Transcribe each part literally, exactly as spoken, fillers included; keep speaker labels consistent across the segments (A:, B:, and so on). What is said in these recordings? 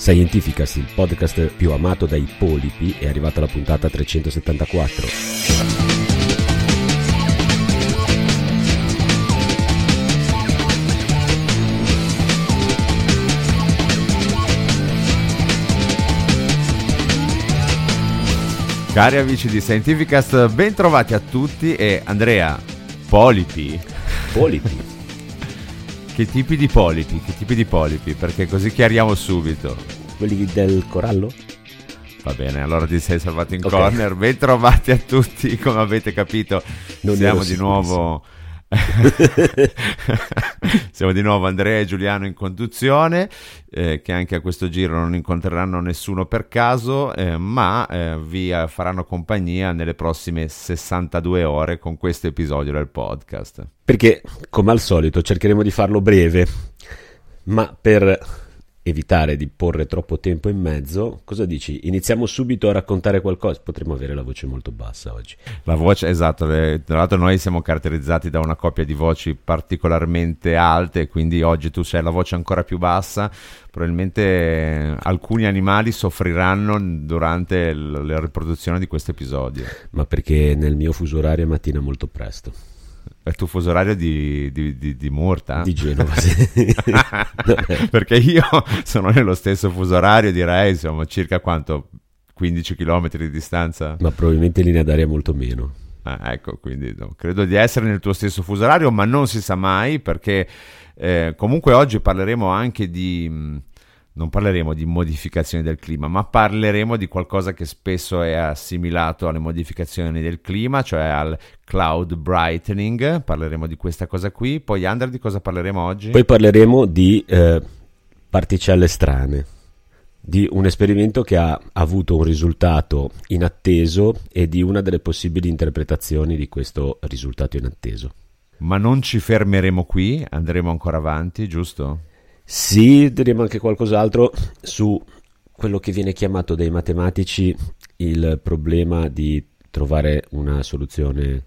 A: Scientificast, il podcast più amato dai polipi, è arrivata la puntata trecentosettantaquattro.
B: Cari amici di Scientificast, ben trovati a tutti. E Andrea, polipi?
A: Polipi?
B: Che tipi di polipi? Che tipi di polipi? Perché così chiariamo subito.
A: Quelli del corallo?
B: Va bene, allora ti sei salvato in
A: Okay.
B: corner. Ben trovati a tutti, come avete capito.
A: Non
B: siamo
A: ero
B: di nuovo siamo di nuovo Andrea e Giuliano in conduzione, eh, che anche a questo giro non incontreranno nessuno per caso, eh, ma eh, vi eh, faranno compagnia nelle prossime sessantadue ore con questo episodio del podcast.
A: Perché, come al solito, cercheremo di farlo breve, ma per evitare di porre troppo tempo in mezzo, cosa dici? Iniziamo subito a raccontare qualcosa? Potremmo avere la voce molto bassa oggi.
B: La voce, esatto, le- tra l'altro noi siamo caratterizzati da una coppia di voci particolarmente alte, quindi oggi tu sei la voce ancora più bassa. Probabilmente eh, alcuni animali soffriranno durante l- la riproduzione di questo episodio.
A: Ma perché nel mio fuso orario è mattina molto presto.
B: È il tuo fuso orario di, di, di, di Murta?
A: Di Genova, sì.
B: Perché io sono nello stesso fuso orario, direi, siamo circa quanto? quindici chilometri di distanza?
A: Ma probabilmente in linea d'aria molto meno.
B: Ah, ecco, quindi no, credo di essere nel tuo stesso fuso orario, ma non si sa mai, perché eh, comunque oggi parleremo anche di, mh, non parleremo di modificazioni del clima, ma parleremo di qualcosa che spesso è assimilato alle modificazioni del clima, cioè al cloud brightening. Parleremo di questa cosa qui. Poi, Ander, di cosa parleremo oggi?
A: Poi parleremo di eh, particelle strane, di un esperimento che ha avuto un risultato inatteso e di una delle possibili interpretazioni di questo risultato inatteso.
B: Ma non ci fermeremo qui, andremo ancora avanti, giusto?
A: Sì, diremo anche qualcos'altro su quello che viene chiamato dai matematici il problema di trovare una soluzione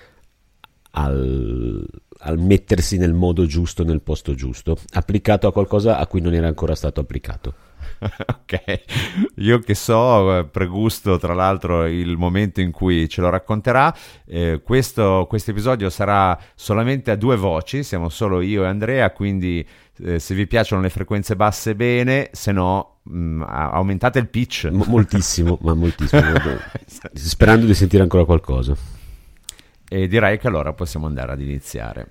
A: al, al mettersi nel modo giusto, nel posto giusto, applicato a qualcosa a cui non era ancora stato applicato.
B: Ok, io che so, eh, pregusto tra l'altro il momento in cui ce lo racconterà. Eh, questo questo episodio sarà solamente a due voci, siamo solo io e Andrea, quindi eh, se vi piacciono le frequenze basse bene, se no mh, a- aumentate il pitch.
A: M- moltissimo, ma moltissimo, sperando di sentire ancora qualcosa.
B: E direi che allora possiamo andare ad iniziare.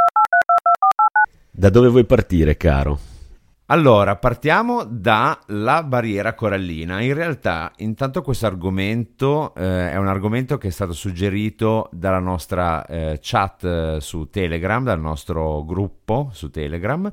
A: Da dove vuoi partire, caro?
B: Allora, partiamo dalla barriera corallina. In realtà, intanto questo argomento eh, è un argomento che è stato suggerito dalla nostra eh, chat eh, su Telegram, dal nostro gruppo su Telegram,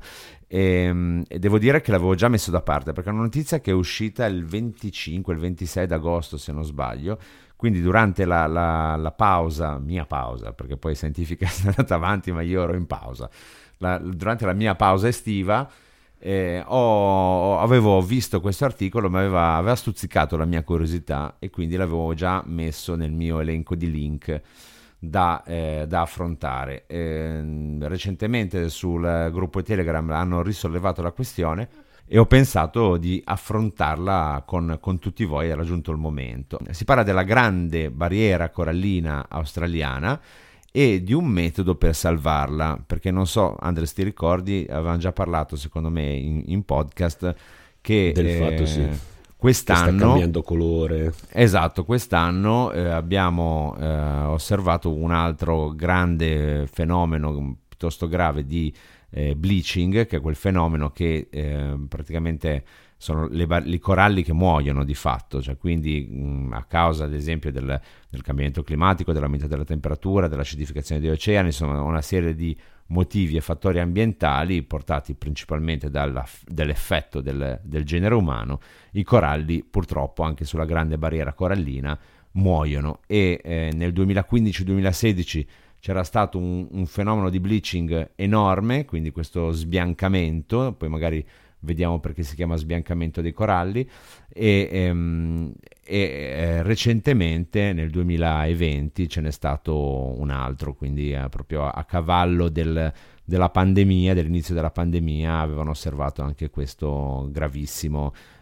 B: e, e devo dire che l'avevo già messo da parte, perché è una notizia che è uscita il venticinque, il ventisei d'agosto, se non sbaglio. Quindi durante la, la, la pausa, mia pausa, perché poi Scientifica è andata avanti, ma io ero in pausa, la, durante la mia pausa estiva, Eh, ho, avevo visto questo articolo, mi aveva, aveva stuzzicato la mia curiosità e quindi l'avevo già messo nel mio elenco di link da, eh, da affrontare. Eh, recentemente sul gruppo Telegram hanno risollevato la questione e ho pensato di affrontarla con, con tutti voi. Era giunto il momento. Si parla della grande barriera corallina australiana e di un metodo per salvarla, perché non so, Andres, ti ricordi, avevamo già parlato secondo me in, in podcast che
A: Del
B: eh,
A: fatto, sì,
B: quest'anno
A: che sta cambiando colore.
B: esatto, quest'anno eh, abbiamo eh, osservato un altro grande fenomeno piuttosto grave di eh, bleaching, che è quel fenomeno che eh, praticamente sono le bar- i coralli che muoiono di fatto, cioè quindi mh, a causa ad esempio del, del cambiamento climatico, dell'aumento della temperatura, dell'acidificazione degli oceani, insomma una serie di motivi e fattori ambientali portati principalmente dalla, dall'effetto del, del genere umano. I coralli purtroppo anche sulla grande barriera corallina muoiono e eh, nel duemilaquindici duemilasedici c'era stato un, un fenomeno di bleaching enorme, quindi questo sbiancamento, poi magari vediamo perché si chiama sbiancamento dei coralli, e, ehm, e eh, recentemente nel duemilaventi ce n'è stato un altro, quindi eh, proprio a, a cavallo del, della pandemia, dell'inizio della pandemia, avevano osservato anche questo gravissimo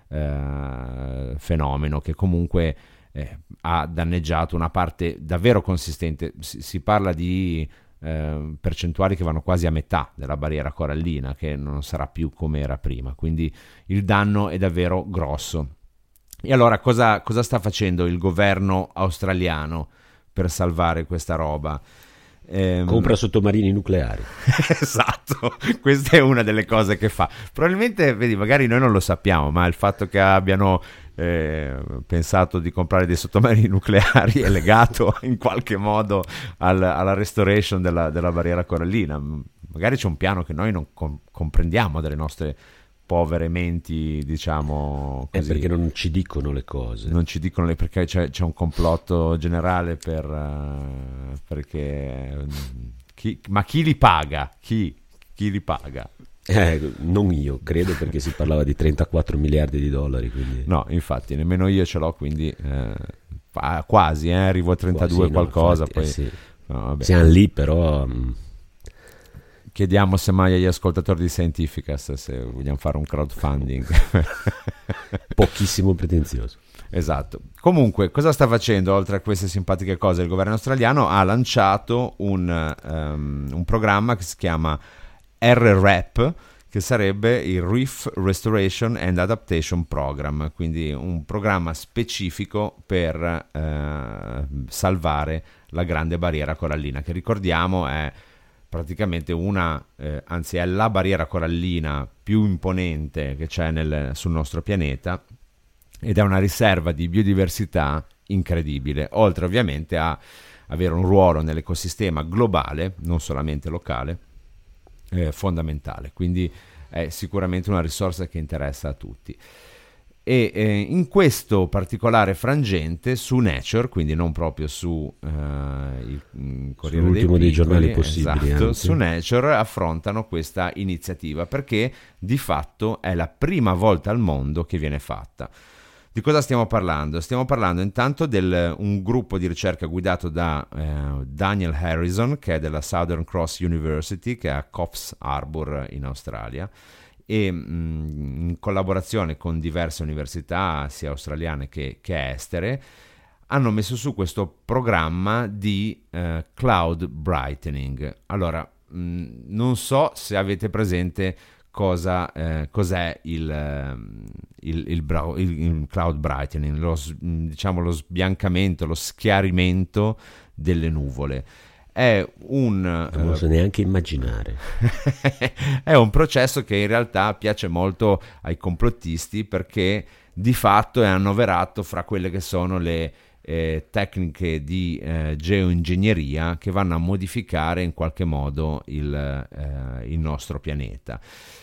B: eh, fenomeno che comunque eh, ha danneggiato una parte davvero consistente. Si, si parla di eh, percentuali che vanno quasi a metà della barriera corallina, che non sarà più come era prima, quindi il danno è davvero grosso. E allora cosa, cosa sta facendo il governo australiano per salvare questa roba? Ehm...
A: Compra sottomarini nucleari.
B: Esatto, questa è una delle cose che fa. Probabilmente, vedi, magari noi non lo sappiamo, ma il fatto che abbiano eh, pensato di comprare dei sottomarini nucleari è legato in qualche modo al, alla restoration della, della barriera corallina. Magari c'è un piano che noi non com- comprendiamo delle nostre povere menti, diciamo così.
A: È perché non ci dicono le cose.
B: Non ci dicono le, perché c'è, c'è un complotto generale per uh, perché chi, ma chi li paga? Chi, chi li paga?
A: Eh, non io, credo, perché si parlava di trentaquattro miliardi di dollari. Quindi...
B: No, infatti, nemmeno io ce l'ho, quindi eh, quasi, eh, arrivo a trentadue quasi, qualcosa. No, infatti, poi,
A: eh sì.
B: No, vabbè.
A: Siamo lì, però... Um...
B: Chiediamo semmai agli ascoltatori di Scientificast se vogliamo fare un crowdfunding.
A: Pochissimo pretenzioso.
B: Esatto. Comunque, cosa sta facendo oltre a queste simpatiche cose? Il governo australiano ha lanciato un, um, un programma che si chiama R R A P, che sarebbe il Reef Restoration and Adaptation Program, quindi un programma specifico per uh, salvare la grande barriera corallina, che ricordiamo è praticamente una, eh, anzi è la barriera corallina più imponente che c'è nel, sul nostro pianeta, ed è una riserva di biodiversità incredibile, oltre ovviamente a avere un ruolo nell'ecosistema globale, non solamente locale, eh, fondamentale. Quindi è sicuramente una risorsa che interessa a tutti. E eh, in questo particolare frangente su Nature, quindi non proprio su eh, il, il Corriere
A: Sull'ultimo
B: dei,
A: dei giornali
B: possibili,
A: possibili,
B: esatto,
A: anzi.
B: su Nature affrontano questa iniziativa perché di fatto è la prima volta al mondo che viene fatta. Di cosa stiamo parlando? Stiamo parlando intanto di un gruppo di ricerca guidato da eh, Daniel Harrison, che è della Southern Cross University, che è a Coffs Harbour in Australia, e mh, in collaborazione con diverse università sia australiane che, che estere hanno messo su questo programma di uh, cloud brightening. Allora, mh, non so se avete presente cosa eh, cos'è il, il, il, il, il cloud brightening, lo, diciamo lo sbiancamento, lo schiarimento delle nuvole. È un
A: non lo so neanche immaginare.
B: È un processo che in realtà piace molto ai complottisti, perché di fatto è annoverato fra quelle che sono le eh, tecniche di eh, geoingegneria che vanno a modificare in qualche modo il, eh, il nostro pianeta.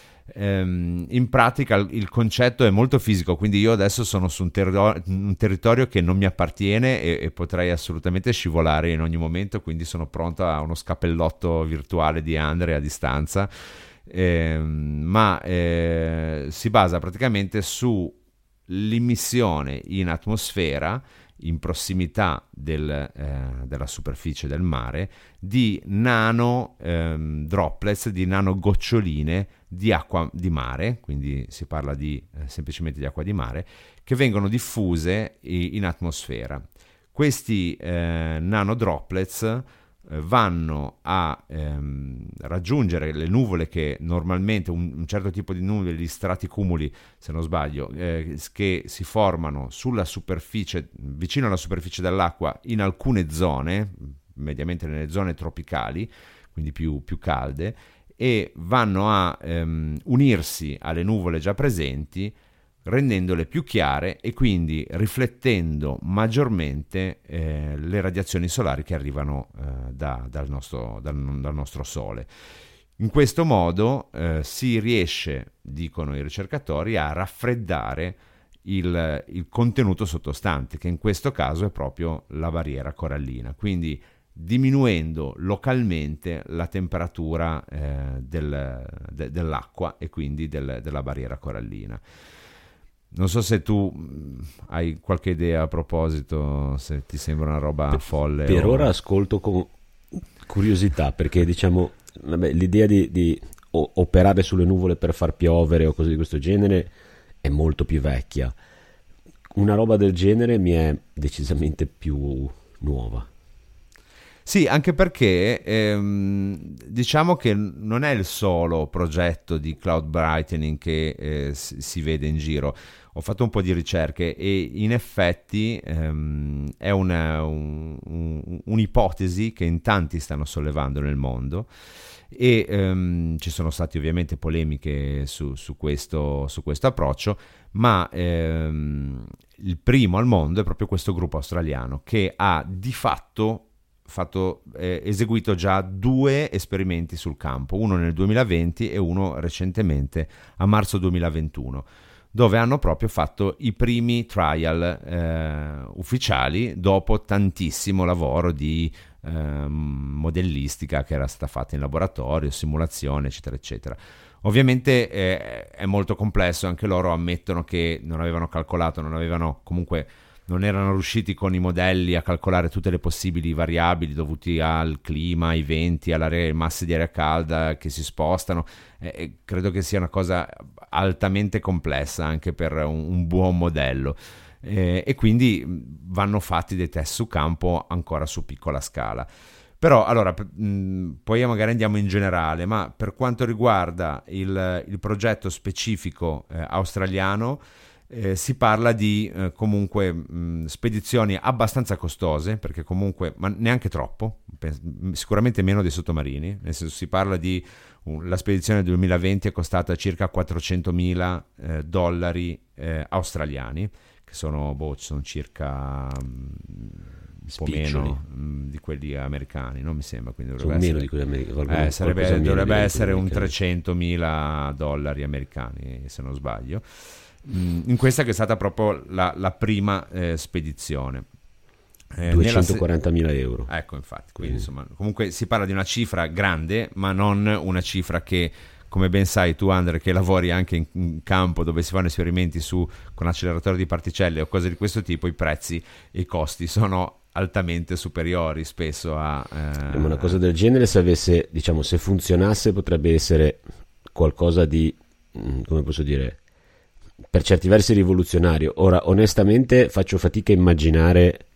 B: In pratica il concetto è molto fisico, quindi io adesso sono su un, ter- un territorio che non mi appartiene e-, e potrei assolutamente scivolare in ogni momento, quindi sono pronto a uno scappellotto virtuale di Andre a distanza, eh, ma eh, si basa praticamente sull'immissione in atmosfera, in prossimità del, eh, della superficie del mare, di nano ehm, droplets, di nano goccioline di acqua di mare, quindi si parla di eh, semplicemente di acqua di mare, che vengono diffuse in atmosfera. Questi eh, nano droplets eh, vanno a ehm, raggiungere le nuvole che normalmente, un, un certo tipo di nuvole, gli straticumuli, se non sbaglio, eh, che si formano sulla superficie, vicino alla superficie dell'acqua in alcune zone, mediamente nelle zone tropicali, quindi più, più calde, e vanno a ehm, unirsi alle nuvole già presenti, rendendole più chiare e quindi riflettendo maggiormente eh, le radiazioni solari che arrivano eh, da, dal, nostro, dal, dal nostro Sole. In questo modo eh, si riesce, dicono i ricercatori, a raffreddare il, il contenuto sottostante, che in questo caso è proprio la barriera corallina, quindi diminuendo localmente la temperatura eh, del, de, dell'acqua e quindi del, della barriera corallina. Non so se tu hai qualche idea a proposito, se ti sembra una roba
A: per,
B: folle.
A: Per
B: o...
A: ora ascolto con curiosità, perché diciamo vabbè, l'idea di, di operare sulle nuvole per far piovere o cose di questo genere è molto più vecchia. Una roba del genere mi è decisamente più nuova.
B: Sì, anche perché ehm, diciamo che non è il solo progetto di cloud brightening che eh, si, si vede in giro. Ho fatto un po' di ricerche e in effetti ehm, è una, un, un, un'ipotesi che in tanti stanno sollevando nel mondo, e ehm, ci sono state ovviamente polemiche su, su, questo, su questo approccio, ma ehm, il primo al mondo è proprio questo gruppo australiano che ha di fatto fatto, eh, eseguito già due esperimenti sul campo, uno nel duemilaventi e uno recentemente a marzo duemilaventuno, dove hanno proprio fatto i primi trial eh, ufficiali dopo tantissimo lavoro di eh, modellistica che era stata fatta in laboratorio, simulazione, eccetera, eccetera. Ovviamente eh, è molto complesso, anche loro ammettono che non avevano calcolato, non avevano comunque non erano riusciti con i modelli a calcolare tutte le possibili variabili dovuti al clima, ai venti, alle masse di aria calda che si spostano. Eh, credo che sia una cosa altamente complessa anche per un, un buon modello. Eh, e quindi vanno fatti dei test su campo ancora su piccola scala. Però allora, mh, poi magari andiamo in generale, ma per quanto riguarda il, il progetto specifico eh, australiano, Eh, si parla di eh, comunque mh, spedizioni abbastanza costose, perché comunque, ma neanche troppo, pens- sicuramente meno dei sottomarini, nel senso si parla di uh, la spedizione del duemilaventi è costata circa quattrocentomila eh, dollari eh, australiani, che sono, boh, sono circa um, un po' meno um, di quelli americani, non mi sembra, quindi dovrebbe
A: Sono
B: essere,
A: meno di quelli americani,
B: eh, sarebbe, dovrebbe essere un trecentomila dollari americani, se non sbaglio, in questa che è stata proprio la, la prima eh, spedizione.
A: Eh, duecentoquarantamila se- euro.
B: Ecco, infatti, quindi, quindi insomma, comunque si parla di una cifra grande, ma non una cifra che, come ben sai tu, Andre, che lavori anche in, in campo dove si fanno esperimenti su con acceleratore di particelle o cose di questo tipo, i prezzi e i costi sono altamente superiori spesso a eh...
A: una cosa del genere, se avesse, diciamo, se funzionasse, potrebbe essere qualcosa di, come posso dire, per certi versi rivoluzionario. Ora, onestamente, faccio fatica a immaginare,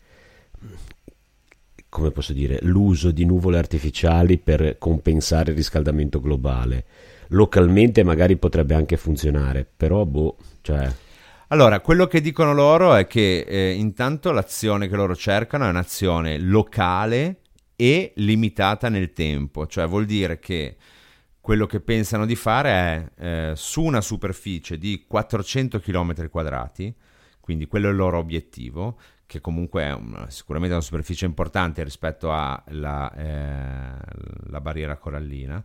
A: come posso dire, l'uso di nuvole artificiali per compensare il riscaldamento globale. Localmente magari potrebbe anche funzionare, però boh, cioè...
B: Allora, quello che dicono loro è che eh, intanto l'azione che loro cercano è un'azione locale e limitata nel tempo, cioè vuol dire che quello che pensano di fare è eh, su una superficie di quattrocento chilometri quadrati, quindi quello è il loro obiettivo, che comunque è una, sicuramente una superficie importante rispetto alla eh, la barriera corallina.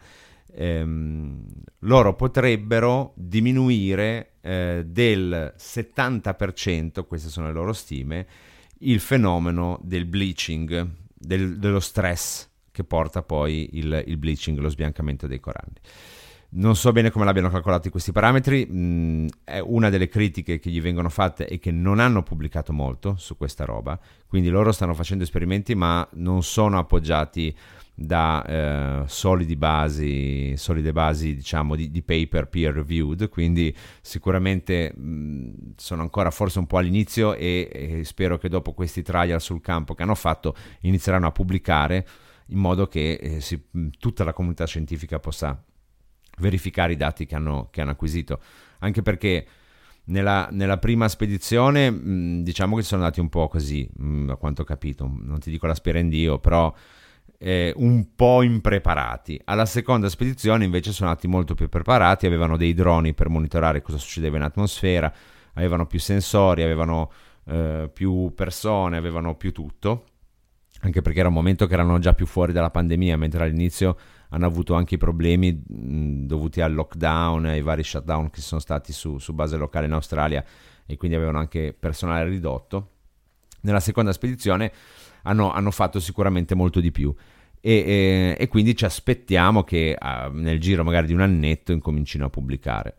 B: Ehm, loro potrebbero diminuire eh, del settanta per cento, queste sono le loro stime, il fenomeno del bleaching, del, dello stress che porta poi il, il bleaching, lo sbiancamento dei coralli. Non so bene come l'abbiano calcolato questi parametri, mh, è una delle critiche che gli vengono fatte e che non hanno pubblicato molto su questa roba, quindi loro stanno facendo esperimenti ma non sono appoggiati da eh, solidi basi, solide basi diciamo di, di paper peer reviewed, quindi sicuramente mh, sono ancora forse un po' all'inizio e, e spero che dopo questi trial sul campo che hanno fatto inizieranno a pubblicare in modo che eh, si, tutta la comunità scientifica possa verificare i dati che hanno, che hanno acquisito, anche perché nella, nella prima spedizione mh, diciamo che sono andati un po' così, mh, a quanto ho capito, non ti dico la spera in Dio, però eh, un po' impreparati. Alla seconda spedizione invece sono andati molto più preparati, avevano dei droni per monitorare cosa succedeva in atmosfera, avevano più sensori, avevano eh, più persone, avevano più tutto, anche perché era un momento che erano già più fuori dalla pandemia, mentre all'inizio hanno avuto anche i problemi mh, dovuti al lockdown e ai vari shutdown che sono stati su, su base locale in Australia, e quindi avevano anche personale ridotto. Nella seconda spedizione hanno, hanno fatto sicuramente molto di più e, e, e quindi ci aspettiamo che uh, nel giro magari di un annetto incomincino a pubblicare.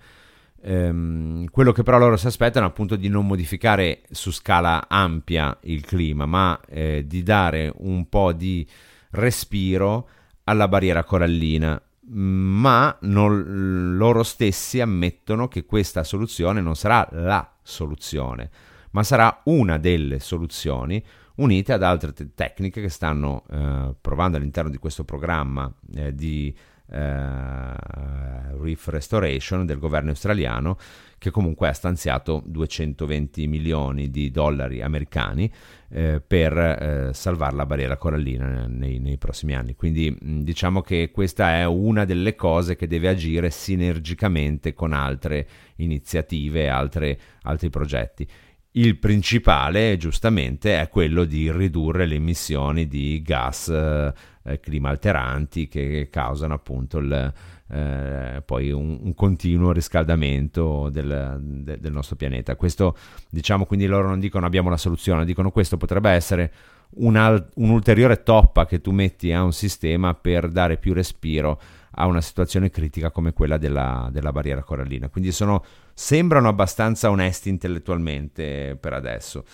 B: Um, quello che però loro si aspettano è appunto di non modificare su scala ampia il clima, ma eh, di dare un po' di respiro alla barriera corallina, ma non, loro stessi ammettono che questa soluzione non sarà la soluzione, ma sarà una delle soluzioni unite ad altre te- tecniche che stanno eh, provando all'interno di questo programma eh, di eh, Reef Restoration del governo australiano, che comunque ha stanziato duecentoventi milioni di dollari americani eh, per eh, salvare la barriera corallina nei, nei prossimi anni. Quindi mh, diciamo che questa è una delle cose che deve agire sinergicamente con altre iniziative, altre, altri progetti. Il principale, giustamente, è quello di ridurre le emissioni di gas eh, climalteranti che causano appunto il, eh, poi un, un continuo riscaldamento del, de, del nostro pianeta. Questo, diciamo, quindi loro non dicono abbiamo la soluzione, dicono questo potrebbe essere una, un'ulteriore toppa che tu metti a un sistema per dare più respiro a una situazione critica come quella della, della barriera corallina. Quindi sono, sembrano abbastanza onesti intellettualmente per adesso,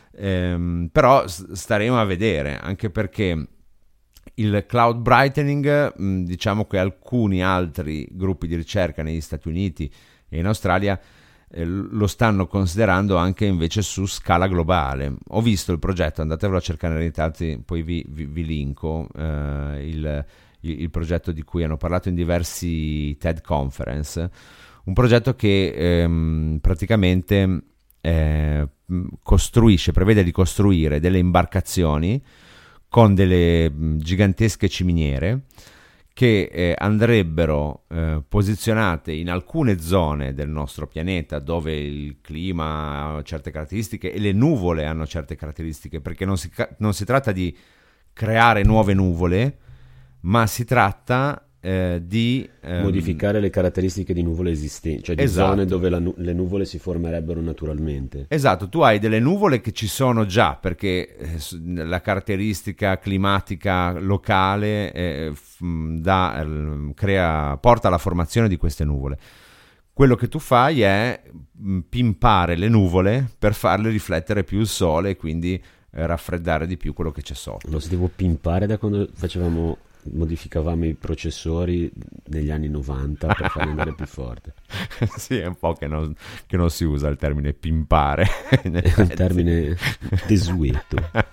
B: ehm, però staremo a vedere, anche perché il cloud brightening, mh, diciamo che alcuni altri gruppi di ricerca negli Stati Uniti e in Australia eh, lo stanno considerando anche invece su scala globale. Ho visto il progetto, andatevelo a cercare nei ritratti, poi vi, vi, vi linko eh, il il progetto di cui hanno parlato in diversi TED Conference, un progetto che ehm, praticamente eh, costruisce, prevede di costruire delle imbarcazioni con delle gigantesche ciminiere che eh, andrebbero eh, posizionate in alcune zone del nostro pianeta dove il clima ha certe caratteristiche e le nuvole hanno certe caratteristiche, perché non si, non si tratta di creare nuove nuvole, ma si tratta eh, di ehm...
A: modificare le caratteristiche di nuvole esistenti, cioè di
B: esatto.
A: zone dove la nu- le nuvole si formerebbero naturalmente.
B: Esatto, tu hai delle nuvole che ci sono già, perché eh, la caratteristica climatica locale eh, f- da, eh, crea, porta alla formazione di queste nuvole. Quello che tu fai è mh, pimpare le nuvole per farle riflettere più il sole e quindi eh, raffreddare di più quello che c'è sotto.
A: Lo sentivo pimpare da quando facevamo modificavamo i processori negli anni novanta per farli andare più forte.
B: Sì, è un po' che non, che non si usa il termine pimpare.
A: È un termine desueto.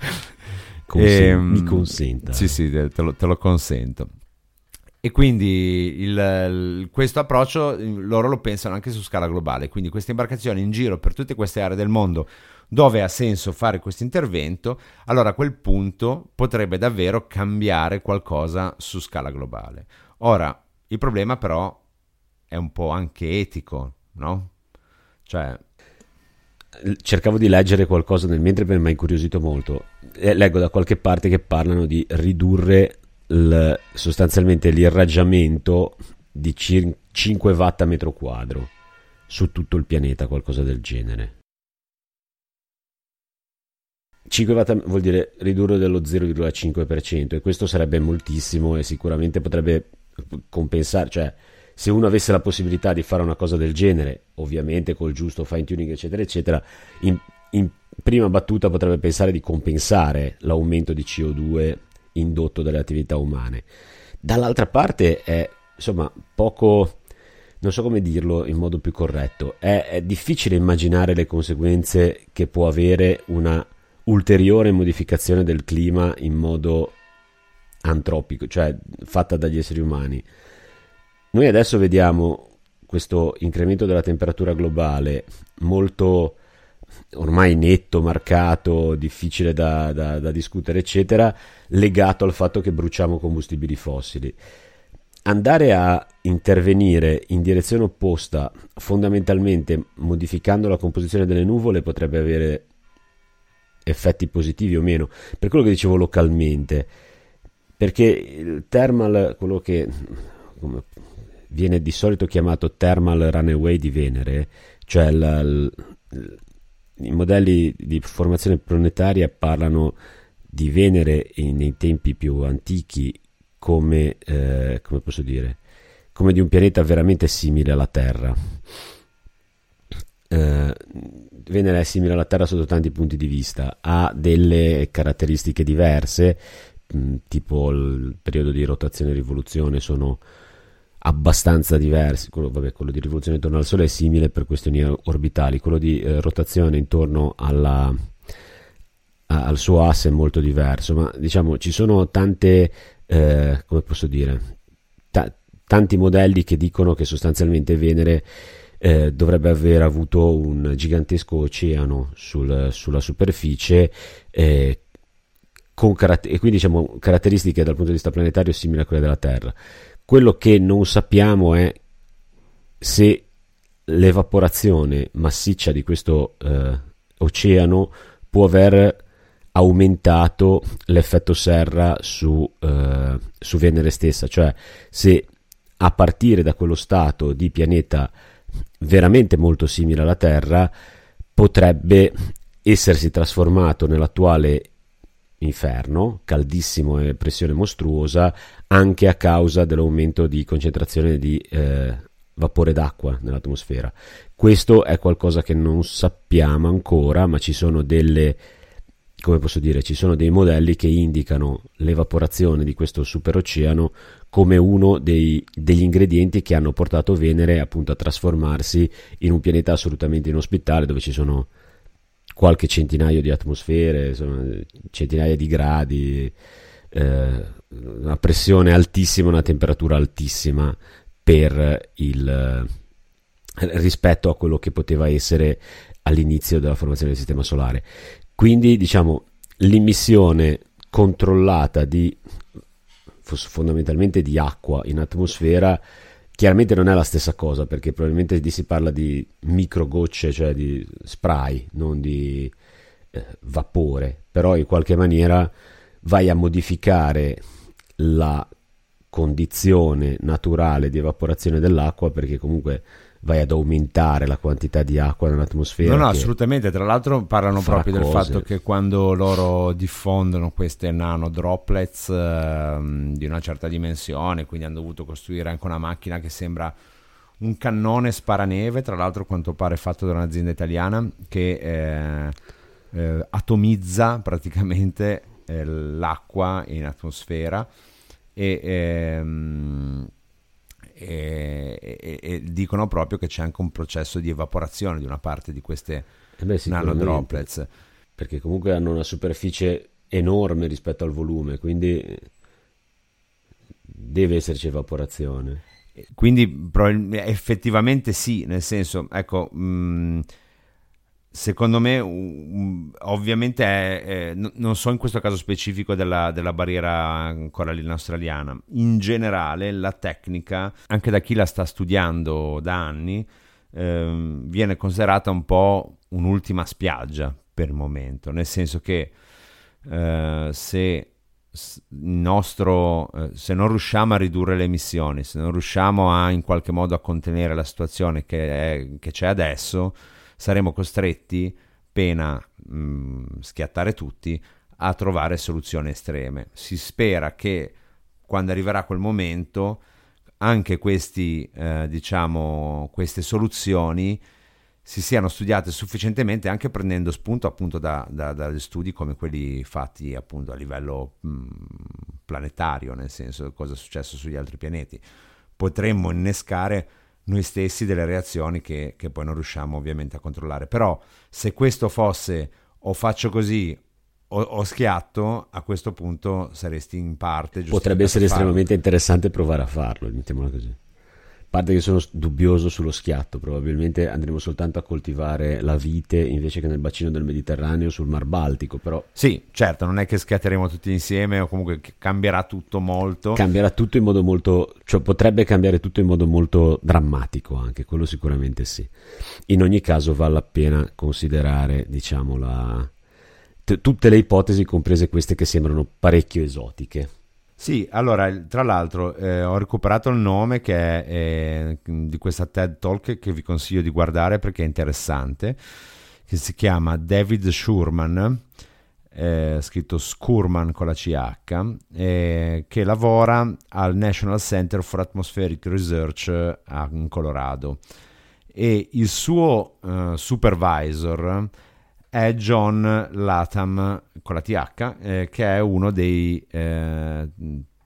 A: Consen- e, mi consenta.
B: Sì, sì, te lo, te lo consento. E quindi il, il, questo approccio loro lo pensano anche su scala globale, quindi queste imbarcazioni in giro per tutte queste aree del mondo dove ha senso fare questo intervento, allora a quel punto potrebbe davvero cambiare qualcosa su scala globale. Ora, il problema però è un po' anche etico, no? Cioè...
A: cercavo di leggere qualcosa nel mentre, mi ha incuriosito molto. Eh, leggo da qualche parte che parlano di ridurre il, sostanzialmente l'irraggiamento di cir- cinque watt a metro quadro su tutto il pianeta, qualcosa del genere. cinque watt vuol dire ridurre dello zero virgola cinque per cento, e questo sarebbe moltissimo e sicuramente potrebbe compensare, cioè se uno avesse la possibilità di fare una cosa del genere, ovviamente col giusto fine tuning eccetera eccetera, in, in prima battuta potrebbe pensare di compensare l'aumento di C O due indotto dalle attività umane. Dall'altra parte è insomma poco, non so come dirlo in modo più corretto, è, è difficile immaginare le conseguenze che può avere una ulteriore modificazione del clima in modo antropico, cioè fatta dagli esseri umani. Noi adesso vediamo questo incremento della temperatura globale molto ormai netto, marcato, difficile da, da, da discutere eccetera, legato al fatto che bruciamo combustibili fossili. Andare a intervenire in direzione opposta, fondamentalmente modificando la composizione delle nuvole, potrebbe avere effetti positivi o meno, per quello che dicevo localmente, perché il thermal, quello che come viene di solito chiamato thermal runaway di Venere, cioè la, la, i modelli di formazione planetaria parlano di Venere in, nei tempi più antichi come, eh, come posso dire, come di un pianeta veramente simile alla Terra. Eh, Venere è simile alla Terra sotto tanti punti di vista, ha delle caratteristiche diverse, mh, tipo il periodo di rotazione e rivoluzione sono abbastanza diversi. Quello, vabbè, quello di rivoluzione intorno al Sole è simile per questioni orbitali, quello di eh, rotazione intorno alla, a, al suo asse è molto diverso, ma diciamo ci sono tante, eh, come posso dire, ta- tanti modelli che dicono che sostanzialmente Venere eh, dovrebbe aver avuto un gigantesco oceano sul, sulla superficie, eh, con caratter- e quindi diciamo caratteristiche dal punto di vista planetario simili a quelle della Terra. Quello che non sappiamo è se l'evaporazione massiccia di questo eh, oceano può aver aumentato l'effetto serra su, eh, su Venere stessa, cioè se a partire da quello stato di pianeta veramente molto simile alla Terra potrebbe essersi trasformato nell'attuale inferno, caldissimo e pressione mostruosa, anche a causa dell'aumento di concentrazione di eh, vapore d'acqua nell'atmosfera. Questo è qualcosa che non sappiamo ancora, ma ci sono delle, come posso dire, ci sono dei modelli che indicano l'evaporazione di questo superoceano come uno dei, degli ingredienti che hanno portato Venere appunto a trasformarsi in un pianeta assolutamente inospitale, dove ci sono qualche centinaio di atmosfere, insomma, centinaia di gradi, eh, una pressione altissima, una temperatura altissima per il rispetto a quello che poteva essere all'inizio della formazione del sistema solare. Quindi diciamo l'immissione controllata di fondamentalmente di acqua in atmosfera chiaramente non è la stessa cosa, perché probabilmente si parla di microgocce, cioè di spray, non di eh, vapore, però in qualche maniera vai a modificare la condizione naturale di evaporazione dell'acqua, perché comunque vai ad aumentare la quantità di acqua nell'atmosfera.
B: No, no, assolutamente. Tra l'altro parlano proprio
A: cose.
B: del fatto che quando loro diffondono queste nano droplets eh, di una certa dimensione, quindi hanno dovuto costruire anche una macchina che sembra un cannone sparaneve, tra l'altro a quanto pare fatto da un'azienda italiana, che eh, eh, atomizza praticamente eh, l'acqua in atmosfera e... Ehm, E, e, e dicono proprio che c'è anche un processo di evaporazione di una parte di queste
A: eh beh,
B: nanodroplets,
A: perché comunque hanno una superficie enorme rispetto al volume, quindi deve esserci evaporazione.
B: Quindi effettivamente sì, nel senso, ecco, mh, secondo me um, ovviamente è, è, n- non so in questo caso specifico della, della barriera corallina australiana, in generale la tecnica, anche da chi la sta studiando da anni, ehm, viene considerata un po' un'ultima spiaggia per il momento, nel senso che eh, se il nostro eh, se non riusciamo a ridurre le emissioni, se non riusciamo a in qualche modo a contenere la situazione che, è, che c'è adesso, saremo costretti, pena mh, schiattare tutti, a trovare soluzioni estreme. Si spera che quando arriverà quel momento anche questi, eh, diciamo, queste soluzioni si siano studiate sufficientemente, anche prendendo spunto appunto da, da, da studi come quelli fatti appunto a livello mh, planetario, nel senso cosa è successo sugli altri pianeti. Potremmo innescare noi stessi delle reazioni che, che poi non riusciamo ovviamente a controllare. Però se questo fosse o faccio così o, o schiatto, a questo punto saresti in parte giustificato.
A: Potrebbe essere
B: farlo.
A: estremamente interessante provare a farlo, mettiamola così. A parte che sono dubbioso sullo schiatto, probabilmente andremo soltanto a coltivare la vite invece che nel bacino del Mediterraneo, sul Mar Baltico, però...
B: Sì, certo, non è che schiatteremo tutti insieme, o comunque cambierà tutto molto.
A: Cambierà tutto in modo molto... cioè potrebbe cambiare tutto in modo molto drammatico anche, quello sicuramente sì. In ogni caso vale la pena considerare, diciamo, la... T- tutte le ipotesi, comprese queste che sembrano parecchio esotiche.
B: Sì, allora, tra l'altro eh, ho recuperato il nome che è eh, di questa TED Talk che vi consiglio di guardare perché è interessante, che si chiama David Schurman, eh, scritto Schurman con la C H, eh, che lavora al National Center for Atmospheric Research a, in Colorado, e il suo eh, supervisor è John Latham con la T H, eh, che è uno dei eh,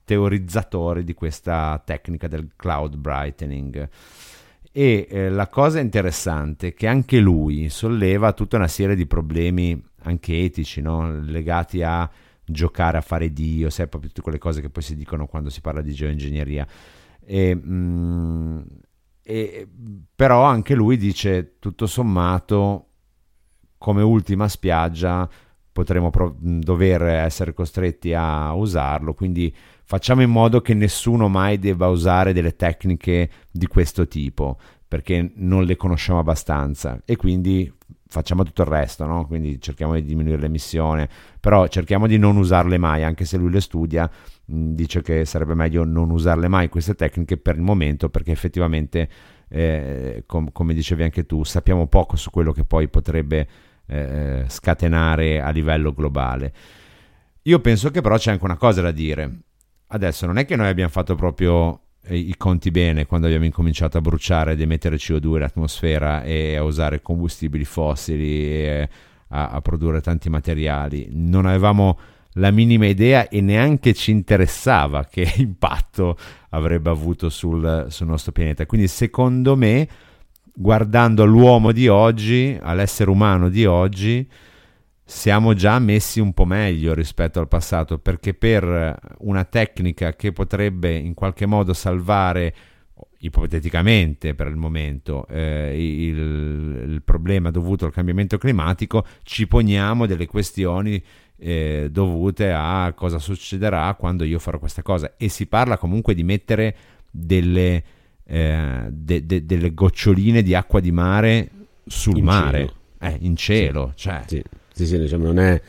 B: teorizzatore di questa tecnica del cloud brightening. E eh, la cosa interessante è che anche lui solleva tutta una serie di problemi anche etici, no? Legati a giocare a fare Dio, sai, proprio tutte quelle cose che poi si dicono quando si parla di geoingegneria. E, mh, e, però anche lui dice, tutto sommato, come ultima spiaggia potremo pro- dover essere costretti a usarlo, quindi facciamo in modo che nessuno mai debba usare delle tecniche di questo tipo, perché non le conosciamo abbastanza, e quindi facciamo tutto il resto, no? Quindi cerchiamo di diminuire l'emissione, però cerchiamo di non usarle mai, anche se lui le studia, mh, dice che sarebbe meglio non usarle mai queste tecniche per il momento, perché effettivamente, eh, com- come dicevi anche tu, sappiamo poco su quello che poi potrebbe eh, scatenare a livello globale. Io penso che però c'è anche una cosa da dire. Adesso non è che noi abbiamo fatto proprio i conti bene quando abbiamo incominciato a bruciare ed emettere C O due in atmosfera e a usare combustibili fossili e a, a produrre tanti materiali. Non avevamo la minima idea e neanche ci interessava che impatto avrebbe avuto sul, sul nostro pianeta. Quindi secondo me, guardando all'uomo di oggi, all'essere umano di oggi, siamo già messi un po' meglio rispetto al passato, perché per una tecnica che potrebbe in qualche modo salvare, ipoteticamente per il momento, eh, il, il problema dovuto al cambiamento climatico, ci poniamo delle questioni eh, dovute a cosa succederà quando io farò questa cosa, e si parla comunque di mettere delle, eh, de, de, delle goccioline di acqua di mare sul
A: in
B: mare,
A: cielo.
B: Eh, in cielo,
A: sì,
B: cioè...
A: Sì. Sì, sì, diciamo, non è,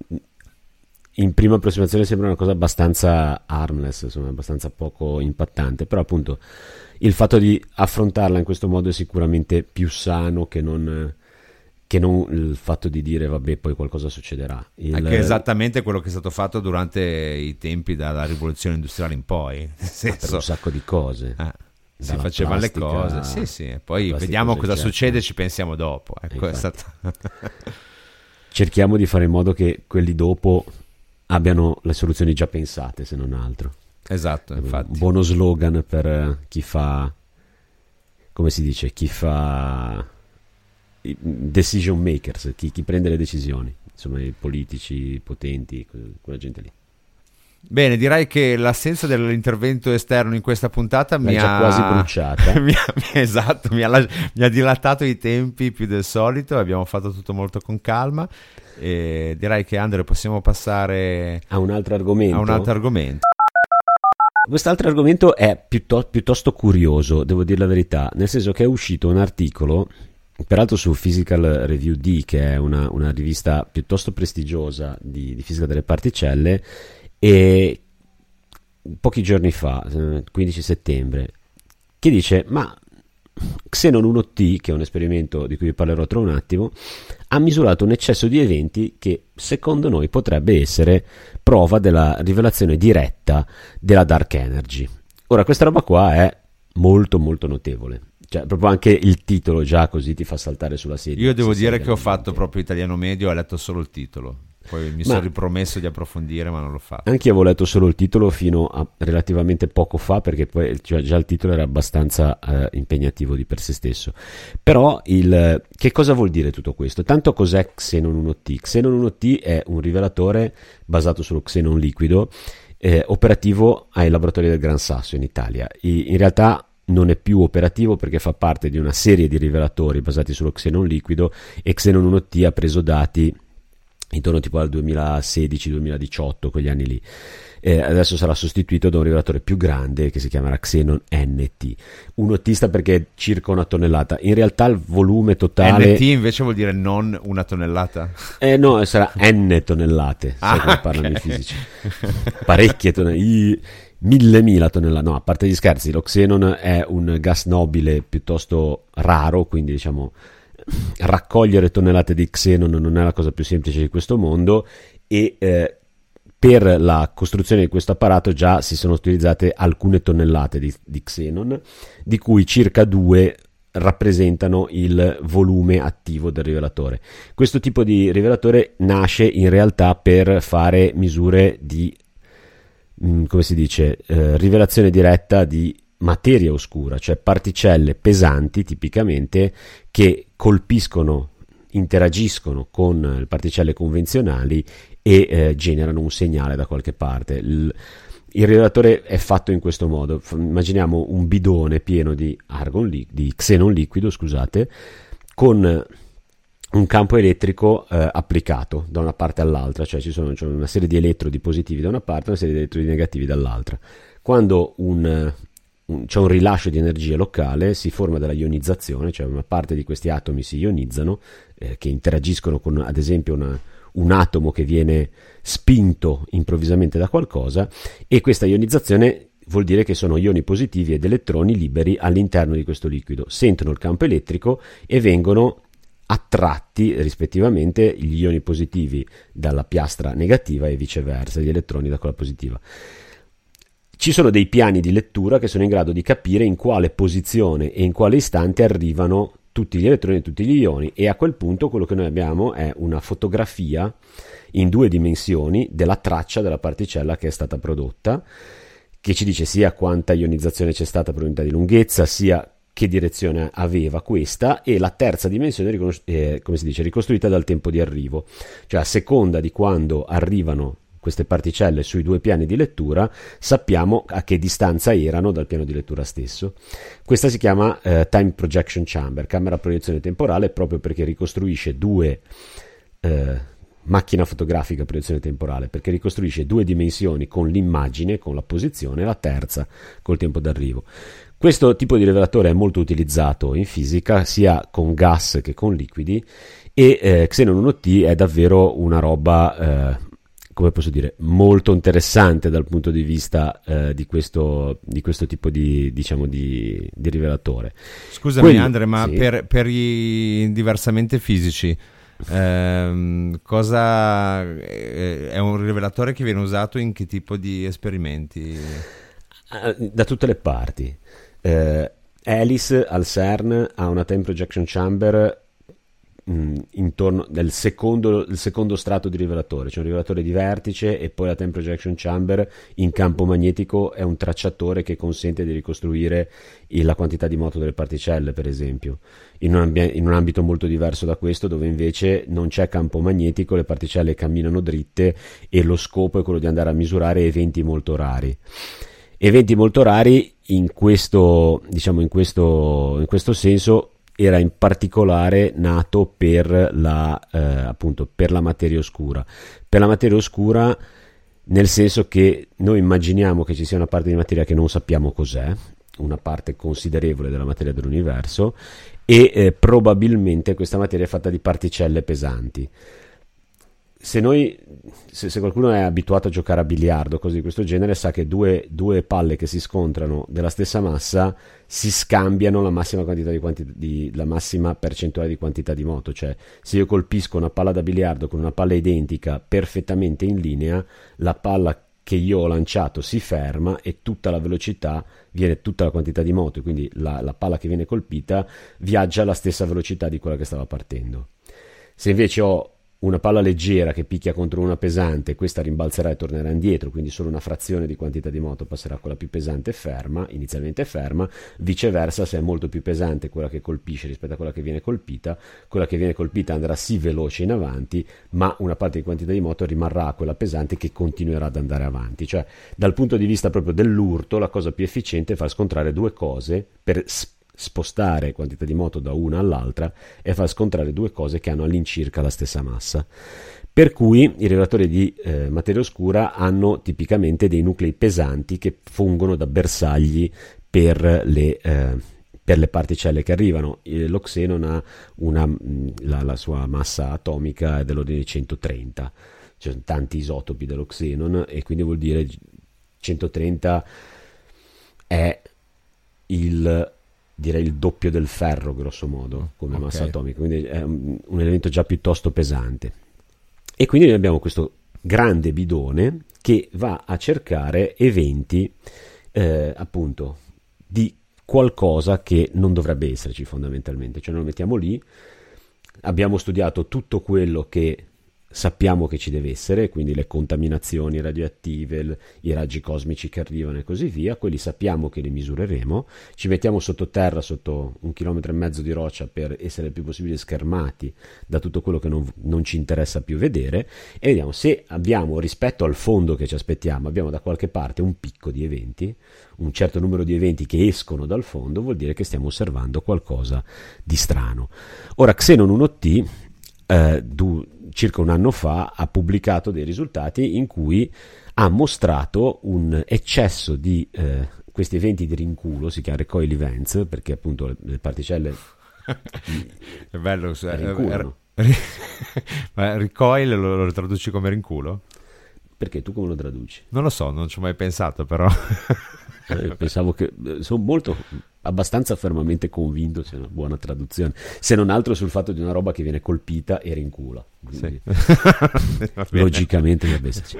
A: in prima approssimazione sembra una cosa abbastanza harmless, insomma, abbastanza poco impattante, però appunto il fatto di affrontarla in questo modo è sicuramente più sano che non, che non il fatto di dire vabbè poi qualcosa succederà. Il...
B: Anche esattamente quello che è stato fatto durante i tempi dalla rivoluzione industriale in poi, nel senso,
A: per un sacco di cose.
B: Eh. Si facevano le cose, sì sì, poi vediamo cosa succede e ci pensiamo dopo, ecco, è stato...
A: Cerchiamo di fare in modo che quelli dopo abbiano le soluzioni già pensate, se non altro.
B: Esatto, infatti.
A: Un buono slogan per chi fa, come si dice, chi fa decision makers, chi, chi prende le decisioni, insomma i politici, i potenti, quella gente lì.
B: Bene, direi che l'assenza dell'intervento esterno in questa puntata mi
A: già
B: ha
A: quasi bruciata.
B: mi ha, esatto, mi ha, mi ha dilatato i tempi più del solito. Abbiamo fatto tutto molto con calma. E direi che, Andre, possiamo passare
A: a un altro argomento.
B: A un altro argomento.
A: Quest'altro argomento è piuttosto, piuttosto curioso, devo dire la verità, nel senso che è uscito un articolo, peraltro su Physical Review D, che è una, una rivista piuttosto prestigiosa di, di fisica delle particelle, e pochi giorni fa, quindici settembre, che dice: ma Xenon uno T, che è un esperimento di cui vi parlerò tra un attimo, ha misurato un eccesso di eventi che secondo noi potrebbe essere prova della rivelazione diretta della dark energy. Ora, questa roba qua è molto molto notevole, cioè proprio anche il titolo già così ti fa saltare sulla sedia.
B: Io devo dire che ho fatto proprio italiano medio, ho letto solo il titolo. Poi mi Ma sono ripromesso di approfondire, ma non l'ho fatto.
A: Anche io avevo letto solo il titolo fino a relativamente poco fa, perché poi cioè, già il titolo era abbastanza eh, impegnativo di per sé stesso. Però il, che cosa vuol dire tutto questo? Tanto cos'è Xenon uno T? Xenon uno T è un rivelatore basato sullo xenon liquido, eh, operativo ai laboratori del Gran Sasso in Italia. I, in realtà non è più operativo perché fa parte di una serie di rivelatori basati sullo xenon liquido, e Xenon uno T ha preso dati intorno tipo al duemilasedici duemiladiciotto, quegli anni lì. Eh, adesso sarà sostituito da un rivelatore più grande che si chiamerà Xenon N T. uno T sta perché è circa una tonnellata. In realtà il volume totale...
B: N T invece vuol dire non una tonnellata?
A: Eh no, sarà N tonnellate, sai
B: ah,
A: come parlano okay. i fisici. Parecchie tonnellate, mille mila tonnellate. No, a parte gli scherzi, lo xenon è un gas nobile piuttosto raro, quindi diciamo... raccogliere tonnellate di xenon non è la cosa più semplice di questo mondo, e eh, per la costruzione di questo apparato già si sono utilizzate alcune tonnellate di, di xenon, di cui circa due rappresentano il volume attivo del rivelatore. Questo tipo di rivelatore nasce in realtà per fare misure di mh, come si dice, eh, rivelazione diretta di materia oscura, cioè particelle pesanti tipicamente che colpiscono, interagiscono con le particelle convenzionali e eh, generano un segnale da qualche parte. Il, il rivelatore è fatto in questo modo. Immaginiamo un bidone pieno di argon li- di xenon liquido, scusate, con un campo elettrico eh, applicato da una parte all'altra, cioè ci sono cioè una serie di elettrodi positivi da una parte e una serie di elettrodi negativi dall'altra. Quando un, un, c'è un rilascio di energia locale, si forma della ionizzazione, cioè una parte di questi atomi si ionizzano, eh, che interagiscono con, ad esempio, una, un atomo che viene spinto improvvisamente da qualcosa, e questa ionizzazione vuol dire che sono ioni positivi ed elettroni liberi all'interno di questo liquido, sentono il campo elettrico e vengono attratti rispettivamente gli ioni positivi dalla piastra negativa e viceversa, gli elettroni da quella positiva. Ci sono dei piani di lettura che sono in grado di capire in quale posizione e in quale istante arrivano tutti gli elettroni e tutti gli ioni, e a quel punto quello che noi abbiamo è una fotografia in due dimensioni della traccia della particella che è stata prodotta, che ci dice sia quanta ionizzazione c'è stata per unità di lunghezza, sia che direzione aveva questa, e la terza dimensione riconos- eh, come si dice, ricostruita dal tempo di arrivo, cioè a seconda di quando arrivano queste particelle sui due piani di lettura sappiamo a che distanza erano dal piano di lettura stesso. Questa si chiama eh, time projection chamber, camera a proiezione temporale, proprio perché ricostruisce due eh, macchina fotografica a proiezione temporale, perché ricostruisce due dimensioni con l'immagine, con la posizione, e la terza col tempo d'arrivo. Questo tipo di rivelatore è molto utilizzato in fisica, sia con gas che con liquidi, e eh, Xenon uno T è davvero una roba, eh, come posso dire, molto interessante dal punto di vista eh, di, questo, di questo tipo di, diciamo, di, di rivelatore.
B: Scusami
A: Quello,
B: Andre, ma
A: sì.
B: per, per i diversamente fisici, ehm, cosa eh, è un rivelatore che viene usato in che tipo di esperimenti?
A: Da tutte le parti. Uh, Alice al CERN ha una time projection chamber mh, intorno del secondo, il secondo strato di rivelatore, c'è un rivelatore di vertice, e poi la time projection chamber in campo magnetico è un tracciatore che consente di ricostruire il, la quantità di moto delle particelle, per esempio, in un, ambi- in un ambito molto diverso da questo, dove invece non c'è campo magnetico, le particelle camminano dritte e lo scopo è quello di andare a misurare eventi molto rari. Eventi molto rari in questo, diciamo, in questo, in questo senso era in particolare nato per la, eh, appunto, per la materia oscura. Per la materia oscura nel senso che noi immaginiamo che ci sia una parte di materia che non sappiamo cos'è, una parte considerevole della materia dell'universo, e eh, probabilmente questa materia è fatta di particelle pesanti. Se, noi, se, se qualcuno è abituato a giocare a biliardo, cose di questo genere, sa che due, due palle che si scontrano della stessa massa si scambiano la massima quantità di, quanti, di la massima percentuale di quantità di moto. Cioè, se io colpisco una palla da biliardo con una palla identica perfettamente in linea, la palla che io ho lanciato si ferma e tutta la velocità viene, tutta la quantità di moto, quindi la, la palla che viene colpita viaggia alla stessa velocità di quella che stava partendo. Se invece ho una palla leggera che picchia contro una pesante, questa rimbalzerà e tornerà indietro, quindi solo una frazione di quantità di moto passerà a quella più pesante ferma, inizialmente ferma. Viceversa, se è molto più pesante quella che colpisce rispetto a quella che viene colpita, quella che viene colpita andrà sì veloce in avanti, ma una parte di quantità di moto rimarrà a quella pesante che continuerà ad andare avanti. Cioè, dal punto di vista proprio dell'urto, la cosa più efficiente è far scontrare due cose per sp- spostare quantità di moto da una all'altra e far scontrare due cose che hanno all'incirca la stessa massa. Per cui i rivelatori di eh, materia oscura hanno tipicamente dei nuclei pesanti che fungono da bersagli per le, eh, per le particelle che arrivano. Lo xenon ha una, la, la sua massa atomica è dell'ordine di centotrenta, ci sono tanti isotopi dello xenon, e quindi vuol dire centotrenta è il direi il doppio del ferro, grosso modo, come
B: okay.
A: massa atomica, quindi è un, un elemento già piuttosto pesante. E quindi noi abbiamo questo grande bidone che va a cercare eventi eh, appunto di qualcosa che non dovrebbe esserci fondamentalmente. Cioè noi lo mettiamo lì, abbiamo studiato tutto quello che sappiamo che ci deve essere, quindi le contaminazioni radioattive, il, i raggi cosmici che arrivano e così via, quelli sappiamo che li misureremo, ci mettiamo sottoterra, sotto un chilometro e mezzo di roccia, per essere il più possibile schermati da tutto quello che non, non ci interessa più vedere, e vediamo se abbiamo, rispetto al fondo che ci aspettiamo, abbiamo da qualche parte un picco di eventi, un certo numero di eventi che escono dal fondo, vuol dire che stiamo osservando qualcosa di strano. Ora, Xenon uno T eh, du, circa un anno fa ha pubblicato dei risultati in cui ha mostrato un eccesso di eh, questi eventi di rinculo, si chiama recoil events, perché appunto le, le particelle
B: è bello,
A: rinculano.
B: Ma recoil lo, lo traduci come rinculo?
A: Perché tu come lo traduci?
B: Non lo so, non ci ho mai pensato, però
A: eh, pensavo che sono molto abbastanza fermamente convinto sia una buona traduzione, se non altro sul fatto di una roba che viene colpita e rincula. Quindi, sì. Logicamente dovrebbe esserci.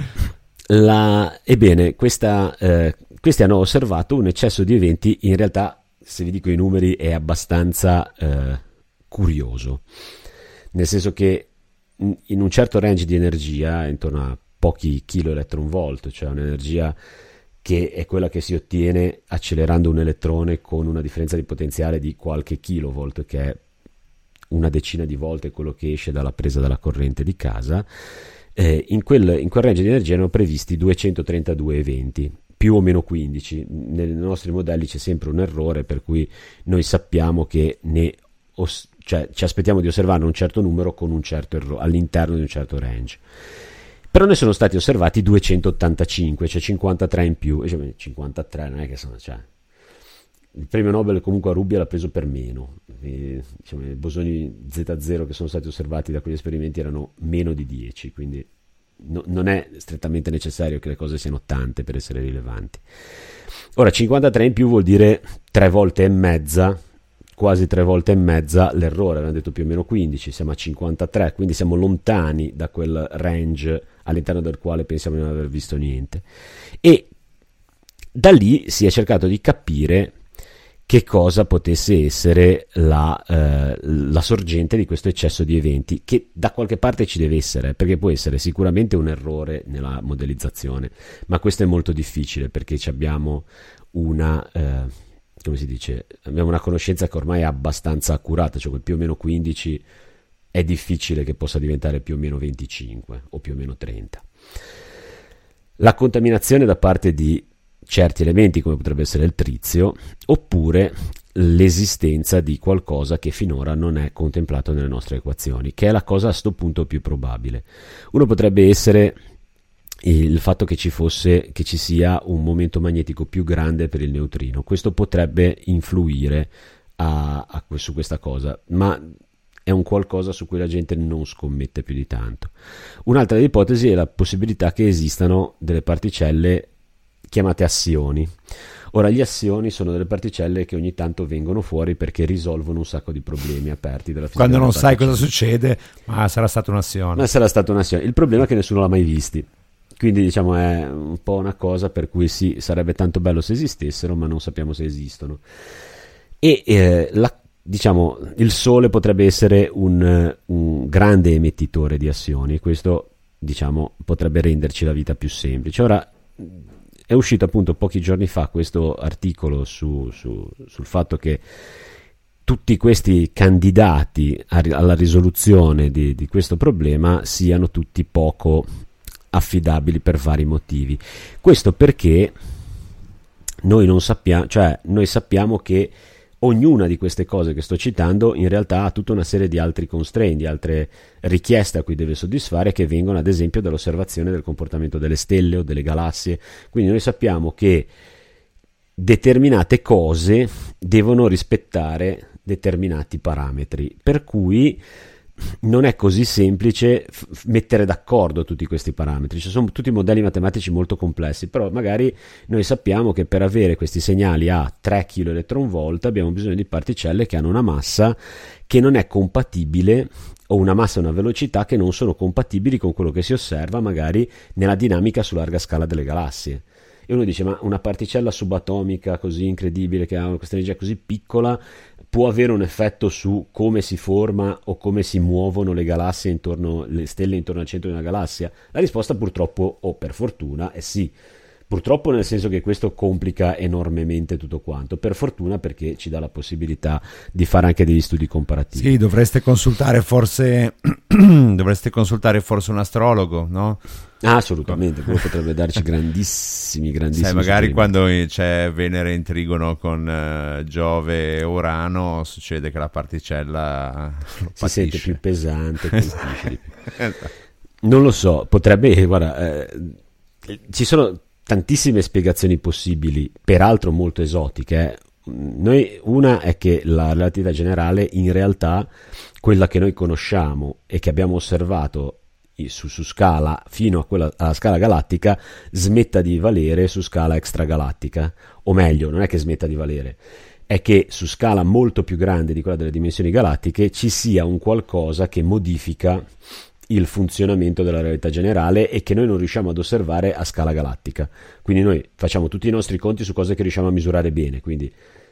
A: La, ebbene, questa, eh, questi hanno osservato un eccesso di eventi, in realtà, se vi dico i numeri, è abbastanza eh, curioso, nel senso che in un certo range di energia, intorno a pochi kiloelectronvolt, cioè un'energia che è quella che si ottiene accelerando un elettrone con una differenza di potenziale di qualche kilovolt, che è una decina di volte quello che esce dalla presa della corrente di casa. Eh, in, quel, in quel range di energia erano previsti duecentotrentadue eventi, più o meno quindici. Nei nostri modelli c'è sempre un errore, per cui noi sappiamo che ne os- cioè, ci aspettiamo di osservarne un certo numero con un certo errore all'interno di un certo range. Però ne sono stati osservati duecentottantacinque, cioè cinquantatré in più. Cioè, cinquantatré non è che sono, cioè, il premio Nobel comunque a Rubbia l'ha preso per meno. E, diciamo, i bosoni Z zero che sono stati osservati da quegli esperimenti erano meno di dieci, quindi no, non è strettamente necessario che le cose siano tante per essere rilevanti. Ora, cinquantatré in più vuol dire tre volte e mezza, quasi tre volte e mezza l'errore. Avevamo detto più o meno quindici, siamo a cinquantatré, quindi siamo lontani da quel range all'interno del quale pensiamo di non aver visto niente, e da lì si è cercato di capire che cosa potesse essere la, eh, la sorgente di questo eccesso di eventi, che da qualche parte ci deve essere, perché può essere sicuramente un errore nella modellizzazione, ma questo è molto difficile perché abbiamo una eh, come si dice, abbiamo una conoscenza che ormai è abbastanza accurata, cioè quel più o meno quindici è difficile che possa diventare più o meno venticinque o più o meno trenta. La contaminazione da parte di certi elementi, come potrebbe essere il trizio, oppure l'esistenza di qualcosa che finora non è contemplato nelle nostre equazioni, che è la cosa a sto punto più probabile. Uno potrebbe essere il fatto che ci fosse, che ci sia un momento magnetico più grande per il neutrino. Questo potrebbe influire a, a, su questa cosa, ma è un qualcosa su cui la gente non scommette più di tanto. Un'altra ipotesi è la possibilità che esistano delle particelle chiamate assioni. Ora, gli assioni sono delle particelle che ogni tanto vengono fuori perché risolvono un sacco di problemi aperti della fisica.
B: Quando non sai cosa succede, ma sarà stata un'assione.
A: Ma sarà stata un'assione. Il problema è che nessuno l'ha mai visti. Quindi diciamo è un po' una cosa per cui sì, sarebbe tanto bello se esistessero, ma non sappiamo se esistono. E eh, la, diciamo il Sole potrebbe essere un, un grande emettitore di assioni, questo diciamo potrebbe renderci la vita più semplice. Ora è uscito appunto pochi giorni fa questo articolo su, su, sul fatto che tutti questi candidati a, alla risoluzione di, di questo problema siano tutti poco affidabili per vari motivi. Questo perché noi non sappiamo, cioè noi sappiamo che ognuna di queste cose che sto citando in realtà ha tutta una serie di altri constraint, di altre richieste a cui deve soddisfare, che vengono ad esempio dall'osservazione del comportamento delle stelle o delle galassie. Quindi noi sappiamo che determinate cose devono rispettare determinati parametri, per cui non è così semplice f- mettere d'accordo tutti questi parametri. Ci sono tutti modelli matematici molto complessi, però magari noi sappiamo che per avere questi segnali a tre chiloelectronvolt abbiamo bisogno di particelle che hanno una massa che non è compatibile, o una massa e una velocità che non sono compatibili con quello che si osserva magari nella dinamica su larga scala delle galassie. e uno dice ma una particella subatomica così incredibile che ha questa energia così piccola può avere un effetto su come si forma o come si muovono le galassie intorno, le stelle intorno al centro di una galassia? La risposta purtroppo, o per fortuna, è sì. Purtroppo nel senso che questo complica enormemente tutto quanto, per fortuna perché ci dà la possibilità di fare anche degli studi comparativi.
B: Sì, dovreste consultare forse dovreste consultare forse un astrologo, no?
A: Ah, assolutamente, quello potrebbe darci grandissimi, grandissimi.
B: Sai, magari quando c'è Venere in trigono con uh, Giove e Urano succede che la particella
A: si patisce. Sente più pesante, colpisce. Non lo so, potrebbe, guarda, eh, ci sono tantissime spiegazioni possibili, peraltro molto esotiche. Noi, una è che la relatività generale, in realtà, quella che noi conosciamo e che abbiamo osservato su, su scala fino a quella alla scala galattica, smetta di valere su scala extragalattica. O meglio, non è che smetta di valere, è che su scala molto più grande di quella delle dimensioni galattiche ci sia un qualcosa che modifica il funzionamento della realtà generale e che noi non riusciamo ad osservare a scala galattica. Quindi noi facciamo tutti i nostri conti su cose che riusciamo a misurare bene, quindi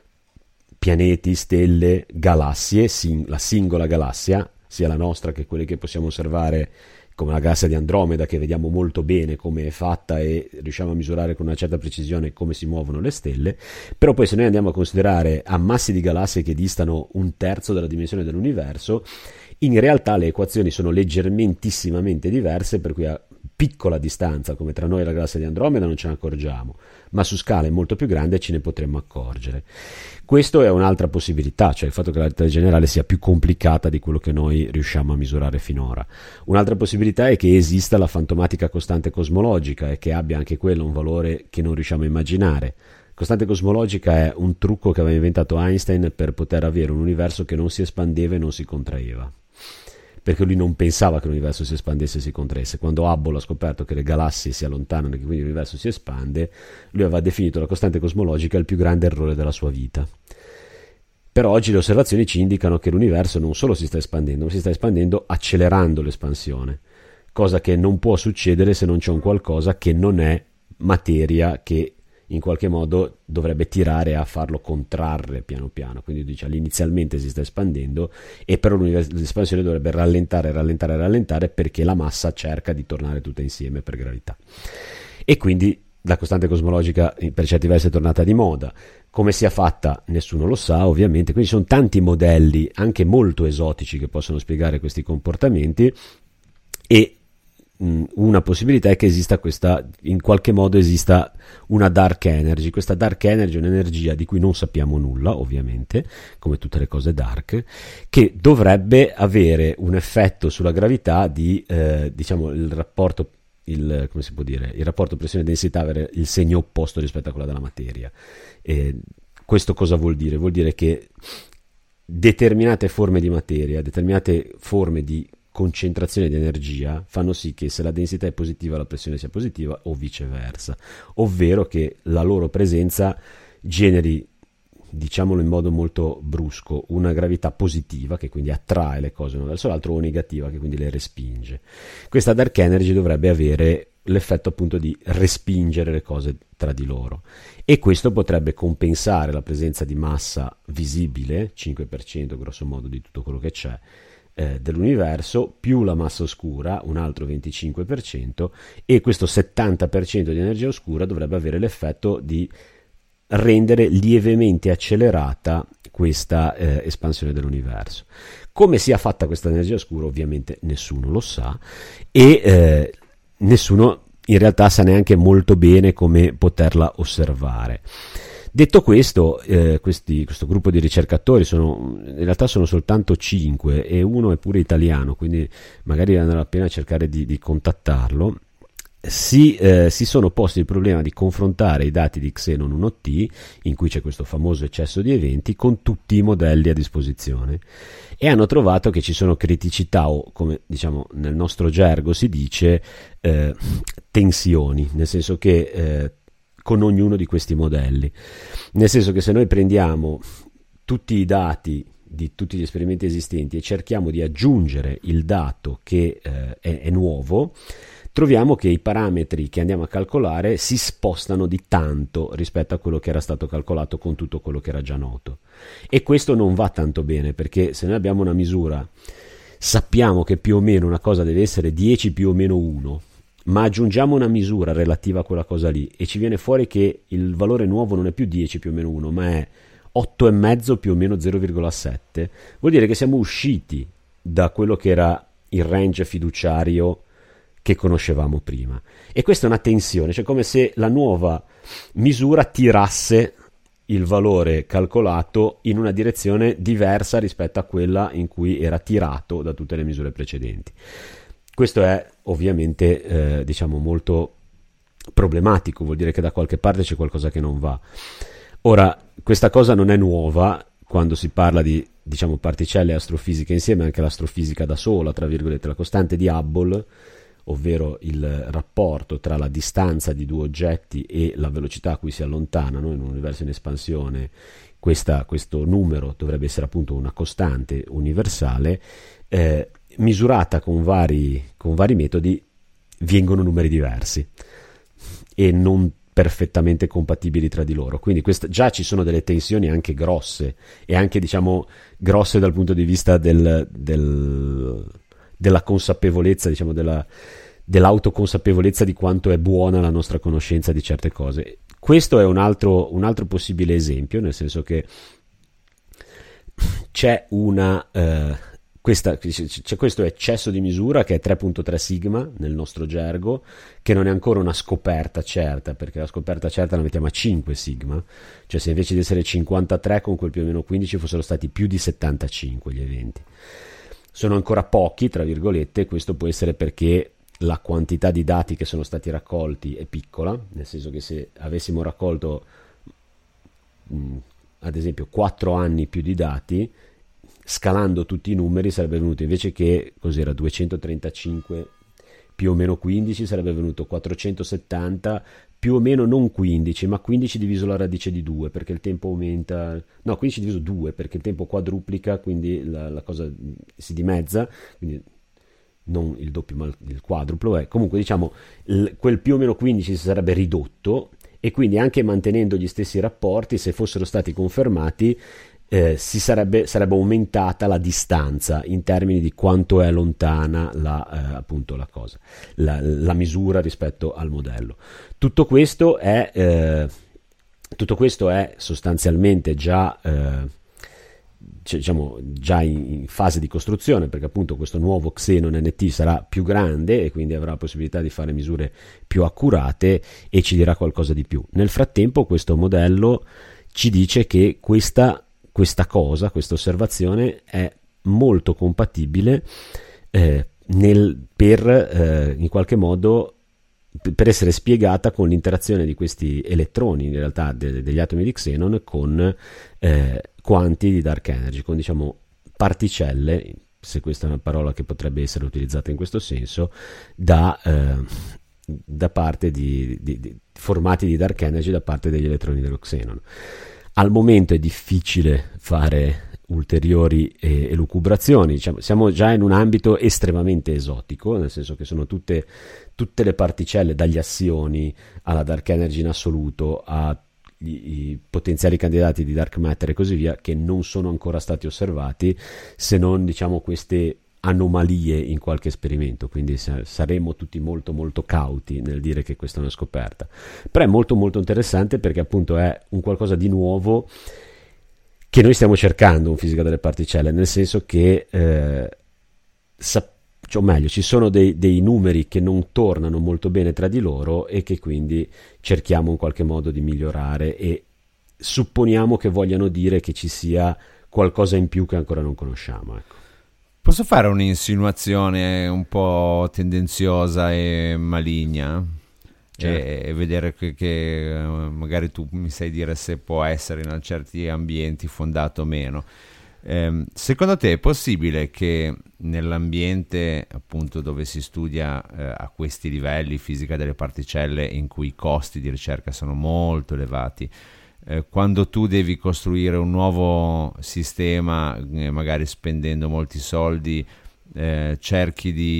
A: pianeti, stelle, galassie, sing- la singola galassia, sia la nostra che quelle che possiamo osservare come la galassia di Andromeda, che vediamo molto bene come è fatta e riusciamo a misurare con una certa precisione come si muovono le stelle. Però poi se noi andiamo a considerare ammassi di galassie che distano un terzo della dimensione dell'universo, in realtà le equazioni sono leggermentissimamente diverse, per cui a piccola distanza come tra noi e la galassia di Andromeda non ce ne accorgiamo, ma su scale molto più grande ce ne potremmo accorgere. Questo è un'altra possibilità, cioè il fatto che la realtà generale sia più complicata di quello che noi riusciamo a misurare finora. Un'altra possibilità è che esista la fantomatica costante cosmologica e che abbia anche quella un valore che non riusciamo a immaginare. Costante cosmologica è un trucco che aveva inventato Einstein per poter avere un universo che non si espandeva e non si contraeva, perché lui non pensava che l'universo si espandesse e si contraesse. Quando Hubble ha scoperto che le galassie si allontanano e che quindi l'universo si espande, lui aveva definito la costante cosmologica il più grande errore della sua vita. Per oggi le osservazioni ci indicano che l'universo non solo si sta espandendo, ma si sta espandendo accelerando l'espansione, cosa che non può succedere se non c'è un qualcosa che non è materia, che in qualche modo dovrebbe tirare a farlo contrarre piano piano. Quindi dice, inizialmente si sta espandendo e però l'espansione dovrebbe rallentare, rallentare, rallentare, perché la massa cerca di tornare tutta insieme per gravità. E quindi la costante cosmologica per certi versi è tornata di moda. Come sia fatta nessuno lo sa, ovviamente. Quindi ci sono tanti modelli anche molto esotici che possono spiegare questi comportamenti, e una possibilità è che esista questa, in qualche modo esista una dark energy. Questa dark energy è un'energia di cui non sappiamo nulla, ovviamente, come tutte le cose dark, che dovrebbe avere un effetto sulla gravità di, eh, diciamo, il rapporto, il, come si può dire, il rapporto pressione-densità, avere il segno opposto rispetto a quella della materia. E questo cosa vuol dire? Vuol dire che determinate forme di materia, determinate forme di concentrazione di energia fanno sì che se la densità è positiva la pressione sia positiva, o viceversa, ovvero che la loro presenza generi, diciamolo in modo molto brusco, una gravità positiva che quindi attrae le cose una verso l'altro, o negativa che quindi le respinge. Questa dark energy dovrebbe avere l'effetto appunto di respingere le cose tra di loro, e questo potrebbe compensare la presenza di massa visibile, cinque per cento grosso modo di tutto quello che c'è Eh, dell'universo, più la massa oscura, un altro venticinque per cento, e questo settanta per cento di energia oscura dovrebbe avere l'effetto di rendere lievemente accelerata questa eh, espansione dell'universo. Come sia fatta questa energia oscura ovviamente nessuno lo sa, e eh, nessuno in realtà sa neanche molto bene come poterla osservare. Detto questo, eh, questi, questo gruppo di ricercatori sono, in realtà sono soltanto cinque, e uno è pure italiano, quindi magari vale la pena cercare di, di contattarlo. Si, eh, si sono posti il problema di confrontare i dati di Xenon uno T, in cui c'è questo famoso eccesso di eventi, con tutti i modelli a disposizione, e hanno trovato che ci sono criticità, o come diciamo nel nostro gergo si dice eh, tensioni, nel senso che eh, con ognuno di questi modelli, nel senso che se noi prendiamo tutti i dati di tutti gli esperimenti esistenti e cerchiamo di aggiungere il dato che eh, è, è nuovo, troviamo che i parametri che andiamo a calcolare si spostano di tanto rispetto a quello che era stato calcolato con tutto quello che era già noto. E questo non va tanto bene, perché se noi abbiamo una misura, sappiamo che più o meno una cosa deve essere dieci più o meno uno, ma aggiungiamo una misura relativa a quella cosa lì e ci viene fuori che il valore nuovo non è più dieci più o meno uno, ma è otto virgola cinque più o meno zero virgola sette, vuol dire che siamo usciti da quello che era il range fiduciario che conoscevamo prima. E questa è una tensione, cioè come se la nuova misura tirasse il valore calcolato in una direzione diversa rispetto a quella in cui era tirato da tutte le misure precedenti. Questo è ovviamente eh, diciamo molto problematico, vuol dire che da qualche parte c'è qualcosa che non va. Ora, questa cosa non è nuova quando si parla di, diciamo, particelle e astrofisica insieme, anche l'astrofisica da sola, tra virgolette, la costante di Hubble, ovvero il rapporto tra la distanza di due oggetti e la velocità a cui si allontanano in un universo in espansione. Questa, questo numero dovrebbe essere appunto una costante universale, eh, misurata con vari, con vari metodi, vengono numeri diversi e non perfettamente compatibili tra di loro, quindi questa, già ci sono delle tensioni anche grosse e anche diciamo grosse dal punto di vista del, del, della consapevolezza, diciamo della, dell'autoconsapevolezza di quanto è buona la nostra conoscenza di certe cose. Questo è un altro, un altro possibile esempio, nel senso che c'è una eh, Questa, c'è questo eccesso di misura che è tre virgola tre sigma nel nostro gergo, che non è ancora una scoperta certa, perché la scoperta certa la mettiamo a cinque sigma, cioè se invece di essere cinquantatré con quel più o meno quindici fossero stati più di settantacinque gli eventi. Sono ancora pochi, tra virgolette, questo può essere perché la quantità di dati che sono stati raccolti è piccola, nel senso che se avessimo raccolto mh, ad esempio quattro anni più di dati, scalando tutti i numeri sarebbe venuto, invece che cos'era duecentotrentacinque più o meno quindici, sarebbe venuto quattrocentosettanta più o meno non quindici, ma quindici diviso la radice di due, perché il tempo aumenta, no, quindici diviso due, perché il tempo quadruplica, quindi la, la cosa si dimezza, quindi non il doppio ma il quadruplo, è comunque diciamo il, quel più o meno quindici si sarebbe ridotto, e quindi anche mantenendo gli stessi rapporti, se fossero stati confermati, Eh, si sarebbe, sarebbe aumentata la distanza in termini di quanto è lontana la, eh, appunto la cosa, la, la misura rispetto al modello. Tutto questo è, eh, tutto questo è sostanzialmente già, eh, cioè, diciamo, già in, in fase di costruzione, perché appunto questo nuovo Xenon N T sarà più grande e quindi avrà la possibilità di fare misure più accurate e ci dirà qualcosa di più. Nel frattempo questo modello ci dice che questa Questa cosa, questa osservazione è molto compatibile eh, nel, per eh, in qualche modo per essere spiegata con l'interazione di questi elettroni, in realtà de, degli atomi di Xenon, con eh, quanti di dark energy, con diciamo particelle, se questa è una parola che potrebbe essere utilizzata in questo senso, da, eh, da parte di, di, di formati di dark energy da parte degli elettroni dello Xenon. Al momento è difficile fare ulteriori eh, elucubrazioni, diciamo, siamo già in un ambito estremamente esotico, nel senso che sono tutte, tutte le particelle, dagli assioni alla dark energy in assoluto a i potenziali candidati di dark matter e così via, che non sono ancora stati osservati, se non diciamo queste anomalie in qualche esperimento, quindi saremo tutti molto molto cauti nel dire che questa è una scoperta, però è molto molto interessante perché appunto è un qualcosa di nuovo che noi stiamo cercando in fisica delle particelle, nel senso che eh, sap- cioè, o meglio, ci sono dei, dei numeri che non tornano molto bene tra di loro e che quindi cerchiamo in qualche modo di migliorare, e supponiamo che vogliano dire che ci sia qualcosa in più che ancora non conosciamo, ecco.
B: Posso fare un'insinuazione un po' tendenziosa e maligna? Certo. E, e vedere che, che magari tu mi sai dire se può essere in certi ambienti fondato o meno. Eh, secondo te è possibile che nell'ambiente appunto dove si studia eh, a questi livelli fisica delle particelle, in cui i costi di ricerca sono molto elevati, Eh, quando tu devi costruire un nuovo sistema, eh, magari spendendo molti soldi, eh, cerchi di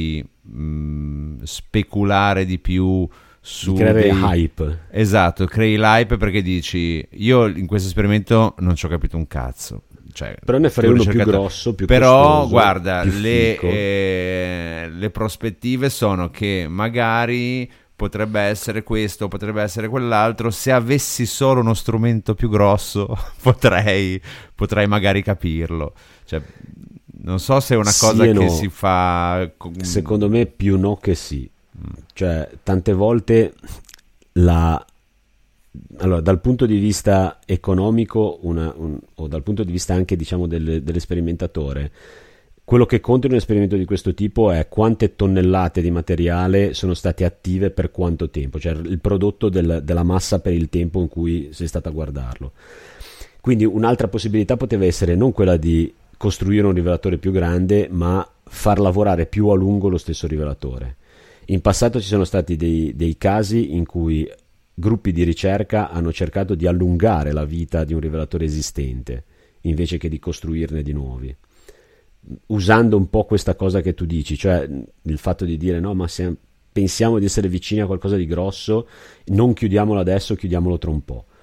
B: mh, speculare di più su
A: di creare
B: dei...
A: hype.
B: Esatto, crei l'hype perché dici io in questo esperimento non ci ho capito un cazzo. Cioè,
A: però ne farei uno
B: ricercato...
A: più grosso, più
B: però
A: costoso,
B: guarda,
A: più
B: le,
A: fico.
B: eh, le prospettive sono che magari potrebbe essere questo, potrebbe essere quell'altro. Se avessi solo uno strumento più grosso potrei, potrei magari capirlo. Cioè, non so se è una
A: Sì
B: cosa
A: e
B: che
A: no.
B: si fa...
A: Secondo me più no che sì. Cioè, tante volte la... Allora, dal punto di vista economico una, un, o dal punto di vista anche, diciamo, del, dell'esperimentatore, quello che conta in un esperimento di questo tipo è quante tonnellate di materiale sono state attive per quanto tempo, cioè il prodotto del, della massa per il tempo in cui sei stato a guardarlo. Quindi un'altra possibilità poteva essere non quella di costruire un rivelatore più grande, ma far lavorare più a lungo lo stesso rivelatore. In passato ci sono stati dei, dei casi in cui gruppi di ricerca hanno cercato di allungare la vita di un rivelatore esistente invece che di costruirne di nuovi, usando un po' questa cosa che tu dici, cioè il fatto di dire no, ma se pensiamo di essere vicini a qualcosa di grosso, non chiudiamolo adesso, chiudiamolo tra un po'.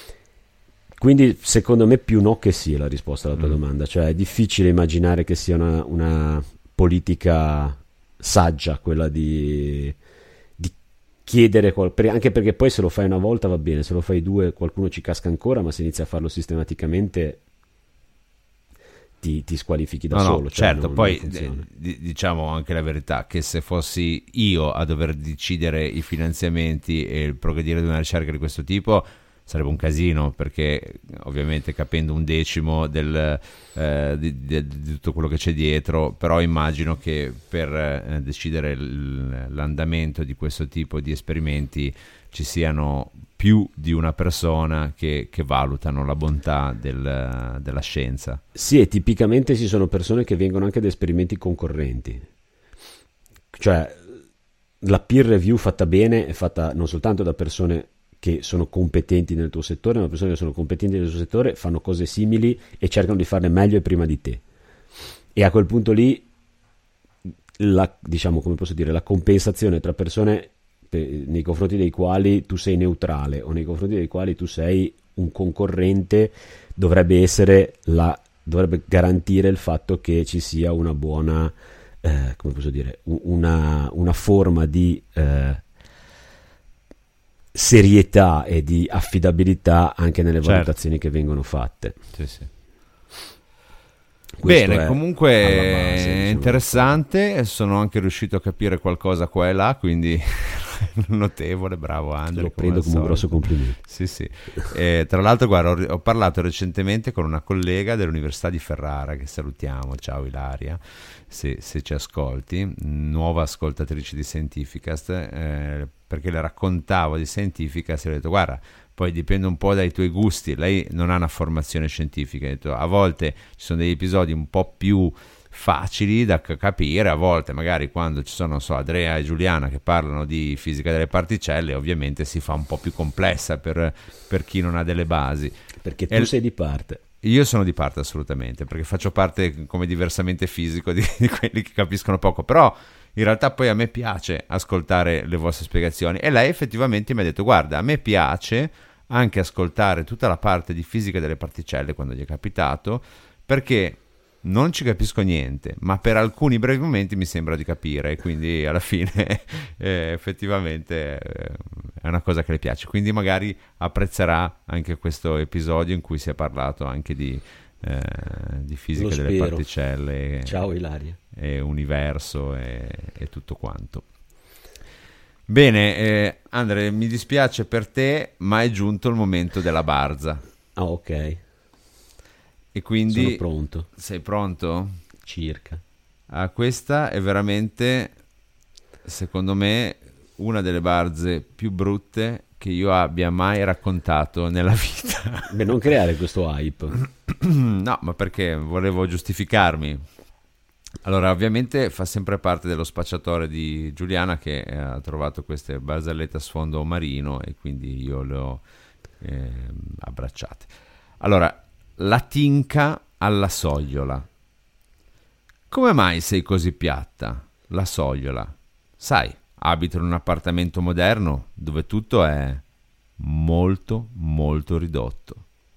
A: Quindi secondo me più no che sì è la risposta alla tua mm. domanda, cioè è difficile immaginare che sia una, una politica saggia quella di chiedere qual- anche perché poi se lo fai una volta va bene, se lo fai due qualcuno ci casca ancora, ma se inizi a farlo sistematicamente ti, ti squalifichi da
B: no,
A: solo.
B: No,
A: cioè
B: certo,
A: non,
B: poi
A: non
B: d- diciamo anche la verità che se fossi io a dover decidere i finanziamenti e il progredire di una ricerca di questo tipo sarebbe un casino, perché ovviamente capendo un decimo del, eh, di, di, di tutto quello che c'è dietro, però immagino che per eh, decidere l- l'andamento di questo tipo di esperimenti ci siano più di una persona che, che valutano la bontà del, della scienza.
A: Sì, e tipicamente ci sono persone che vengono anche da esperimenti concorrenti, cioè la peer review fatta bene è fatta non soltanto da persone che sono competenti nel tuo settore, ma persone che sono competenti nel tuo settore fanno cose simili e cercano di farle meglio e prima di te, e a quel punto lì la, diciamo, come posso dire, la compensazione tra persone per, nei confronti dei quali tu sei neutrale o nei confronti dei quali tu sei un concorrente dovrebbe essere la dovrebbe garantire il fatto che ci sia una buona eh, come posso dire una, una forma di eh, serietà e di affidabilità anche nelle
B: certo.
A: valutazioni che vengono fatte.
B: Sì, sì.
A: Questo
B: Bene,
A: è
B: comunque
A: base,
B: è interessante, sono anche riuscito a capire qualcosa qua e là, quindi notevole, bravo Andre.
A: Lo prendo come un grosso complimento.
B: Sì, sì. E, tra l'altro, guarda, ho, ho parlato recentemente con una collega dell'Università di Ferrara, che salutiamo, ciao Ilaria, se, se ci ascolti, nuova ascoltatrice di Scientificast, eh, perché le raccontavo di Scientificast e le ho detto, guarda, poi dipende un po' dai tuoi gusti, lei non ha una formazione scientifica, ha detto, a volte ci sono degli episodi un po' più facili da capire, a volte magari quando ci sono, non so, Andrea e Giuliana che parlano di fisica delle particelle, ovviamente si fa un po' più complessa per, per chi non ha delle basi.
A: Perché tu
B: e
A: sei di parte.
B: Io sono di parte assolutamente, perché faccio parte come diversamente fisico di, di quelli che capiscono poco, però in realtà poi a me piace ascoltare le vostre spiegazioni, e lei effettivamente mi ha detto, guarda, a me piace anche ascoltare tutta la parte di fisica delle particelle quando gli è capitato, perché non ci capisco niente, ma per alcuni brevi momenti mi sembra di capire, e quindi alla fine eh, effettivamente eh, è una cosa che le piace, quindi magari apprezzerà anche questo episodio in cui si è parlato anche di, eh, di fisica delle particelle.
A: Ciao Ilaria.
B: E universo e, e tutto quanto. Bene, eh, Andre, mi dispiace per te, ma è giunto il momento della barza.
A: Ah, ok.
B: E quindi
A: sono pronto.
B: Sei pronto?
A: Circa.
B: Ah, questa è veramente, secondo me, una delle barze più brutte che io abbia mai raccontato nella vita.
A: Beh, non creare questo hype.
B: No, ma perché volevo giustificarmi. Allora, ovviamente fa sempre parte dello spacciatore di Giuliana, che ha trovato queste barzellette a sfondo marino e quindi io le ho eh, abbracciate. Allora, la tinca alla sogliola. Come mai sei così piatta? la sogliola. Sai, abito in un appartamento moderno dove tutto è molto, molto ridotto.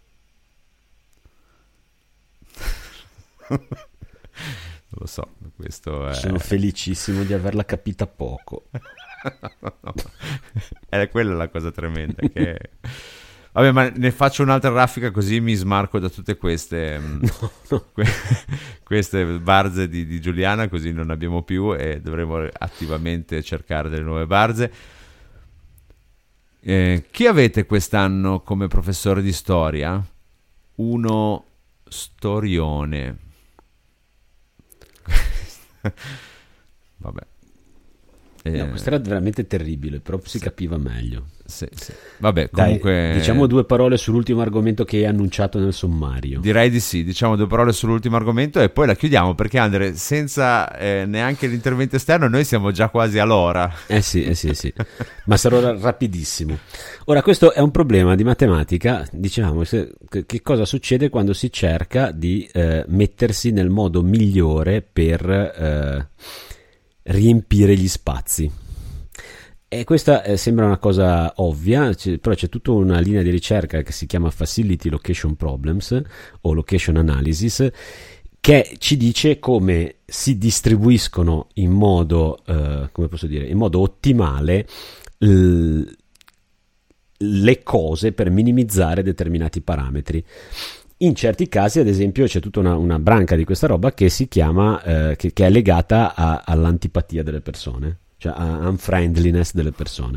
B: Non lo so, questo è...
A: Sono felicissimo di averla capita poco.
B: No, è quella la cosa tremenda che... Vabbè, ma ne faccio un'altra raffica così mi smarco da tutte queste
A: no, no.
B: Que- queste barze di, di Giuliana, così non abbiamo più e dovremo attivamente cercare delle nuove barze. Eh, chi avete quest'anno come professore di storia? Uno storione. Vabbè. Eh,
A: No, questo era veramente terribile, però si
B: sì.
A: capiva meglio.
B: Sì, sì. Vabbè,
A: Dai,
B: comunque
A: diciamo due parole sull'ultimo argomento che hai annunciato nel sommario.
B: direi di sì, diciamo due parole sull'ultimo argomento e poi la chiudiamo, perché Andre, senza eh, neanche l'intervento esterno noi siamo già quasi all'ora.
A: Eh sì, eh sì, sì. Ma sarò ra- rapidissimo. Ora, questo è un problema di matematica, diciamo, se, che, che cosa succede quando si cerca di eh, mettersi nel modo migliore per eh, riempire gli spazi. E questa eh, sembra una cosa ovvia, c- però c'è tutta una linea di ricerca che si chiama Facility Location Problems o Location Analysis, che ci dice come si distribuiscono in modo, eh, come posso dire, in modo ottimale l- le cose per minimizzare determinati parametri. In certi casi, ad esempio, c'è tutta una, una branca di questa roba che si chiama, eh, che, che è legata a, all'antipatia delle persone, cioè a unfriendliness delle persone.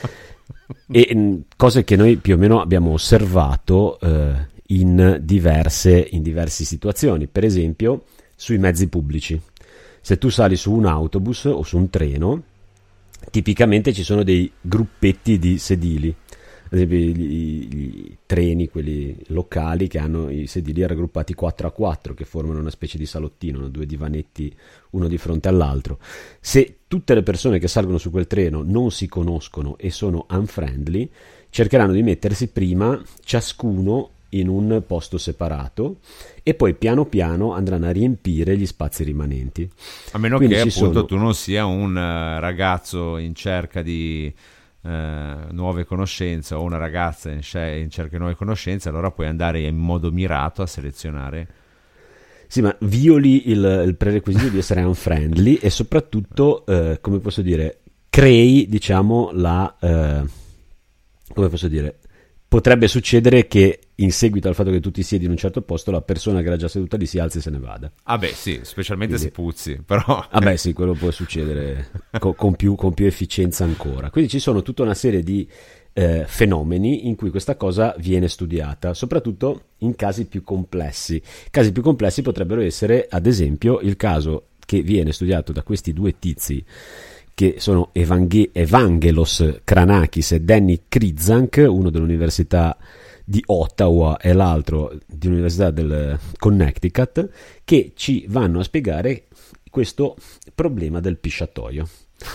A: E mh, cose che noi più o meno abbiamo osservato eh, in diverse in diverse situazioni, per esempio sui mezzi pubblici. Se tu sali su un autobus o su un treno, tipicamente ci sono dei gruppetti di sedili, ad esempio i, i, i treni, quelli locali, che hanno i sedili raggruppati quattro a quattro, che formano una specie di salottino, no? Due divanetti uno di fronte all'altro. Se tutte le persone che salgono su quel treno non si conoscono e sono unfriendly, cercheranno di mettersi prima ciascuno in un posto separato e poi piano piano andranno a riempire gli spazi rimanenti.
B: A meno
A: Quindi
B: che
A: ci
B: appunto
A: sono...
B: tu non sia un uh, ragazzo in cerca di uh, nuove conoscenze o una ragazza in, sce- in cerca di nuove conoscenze, allora puoi andare in modo mirato a selezionare.
A: Sì, ma violi il, il prerequisito di essere unfriendly e soprattutto, eh, come posso dire, crei, diciamo, la... Eh, come posso dire... Potrebbe succedere che in seguito al fatto che tu ti siedi in un certo posto, la persona che era già seduta lì si alzi e se ne vada.
B: Ah beh sì, specialmente
A: Quindi,
B: se puzzi, però...
A: Ah beh sì, quello può succedere co- con, più, con più efficienza ancora. Quindi ci sono tutta una serie di eh, fenomeni in cui questa cosa viene studiata, soprattutto in casi più complessi. Casi più complessi potrebbero essere, ad esempio, il caso che viene studiato da questi due tizi, che sono Evanghe- Evangelos Kranakis e Danny Krizank, uno dell'università di Ottawa e l'altro dell'università del Connecticut, che ci vanno a spiegare questo problema del pisciatoio.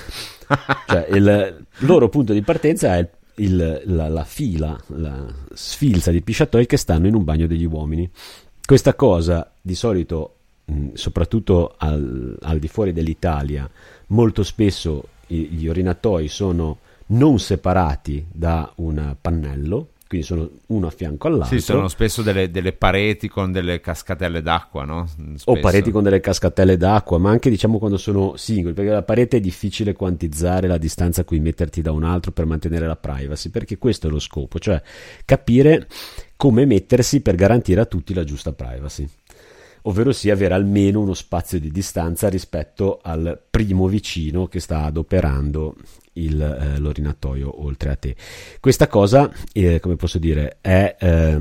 A: Cioè il loro punto di partenza è il, la, la fila, la sfilza di pisciatoi che stanno in un bagno degli uomini. Questa cosa di solito, mh, soprattutto al, al di fuori dell'Italia, molto spesso gli orinatoi sono non separati da un pannello, quindi sono uno a fianco all'altro.
B: Sì, sono spesso delle, delle pareti con delle cascatelle d'acqua, no? Spesso.
A: O pareti con delle cascatelle d'acqua, ma anche diciamo quando sono singoli, perché la parete è difficile quantizzare la distanza a cui metterti da un altro per mantenere la privacy, perché questo è lo scopo, cioè capire come mettersi per garantire a tutti la giusta privacy, ovvero sia avere almeno uno spazio di distanza rispetto al primo vicino che sta adoperando il, eh, l'orinatoio oltre a te. Questa cosa, eh, come posso dire, è, eh,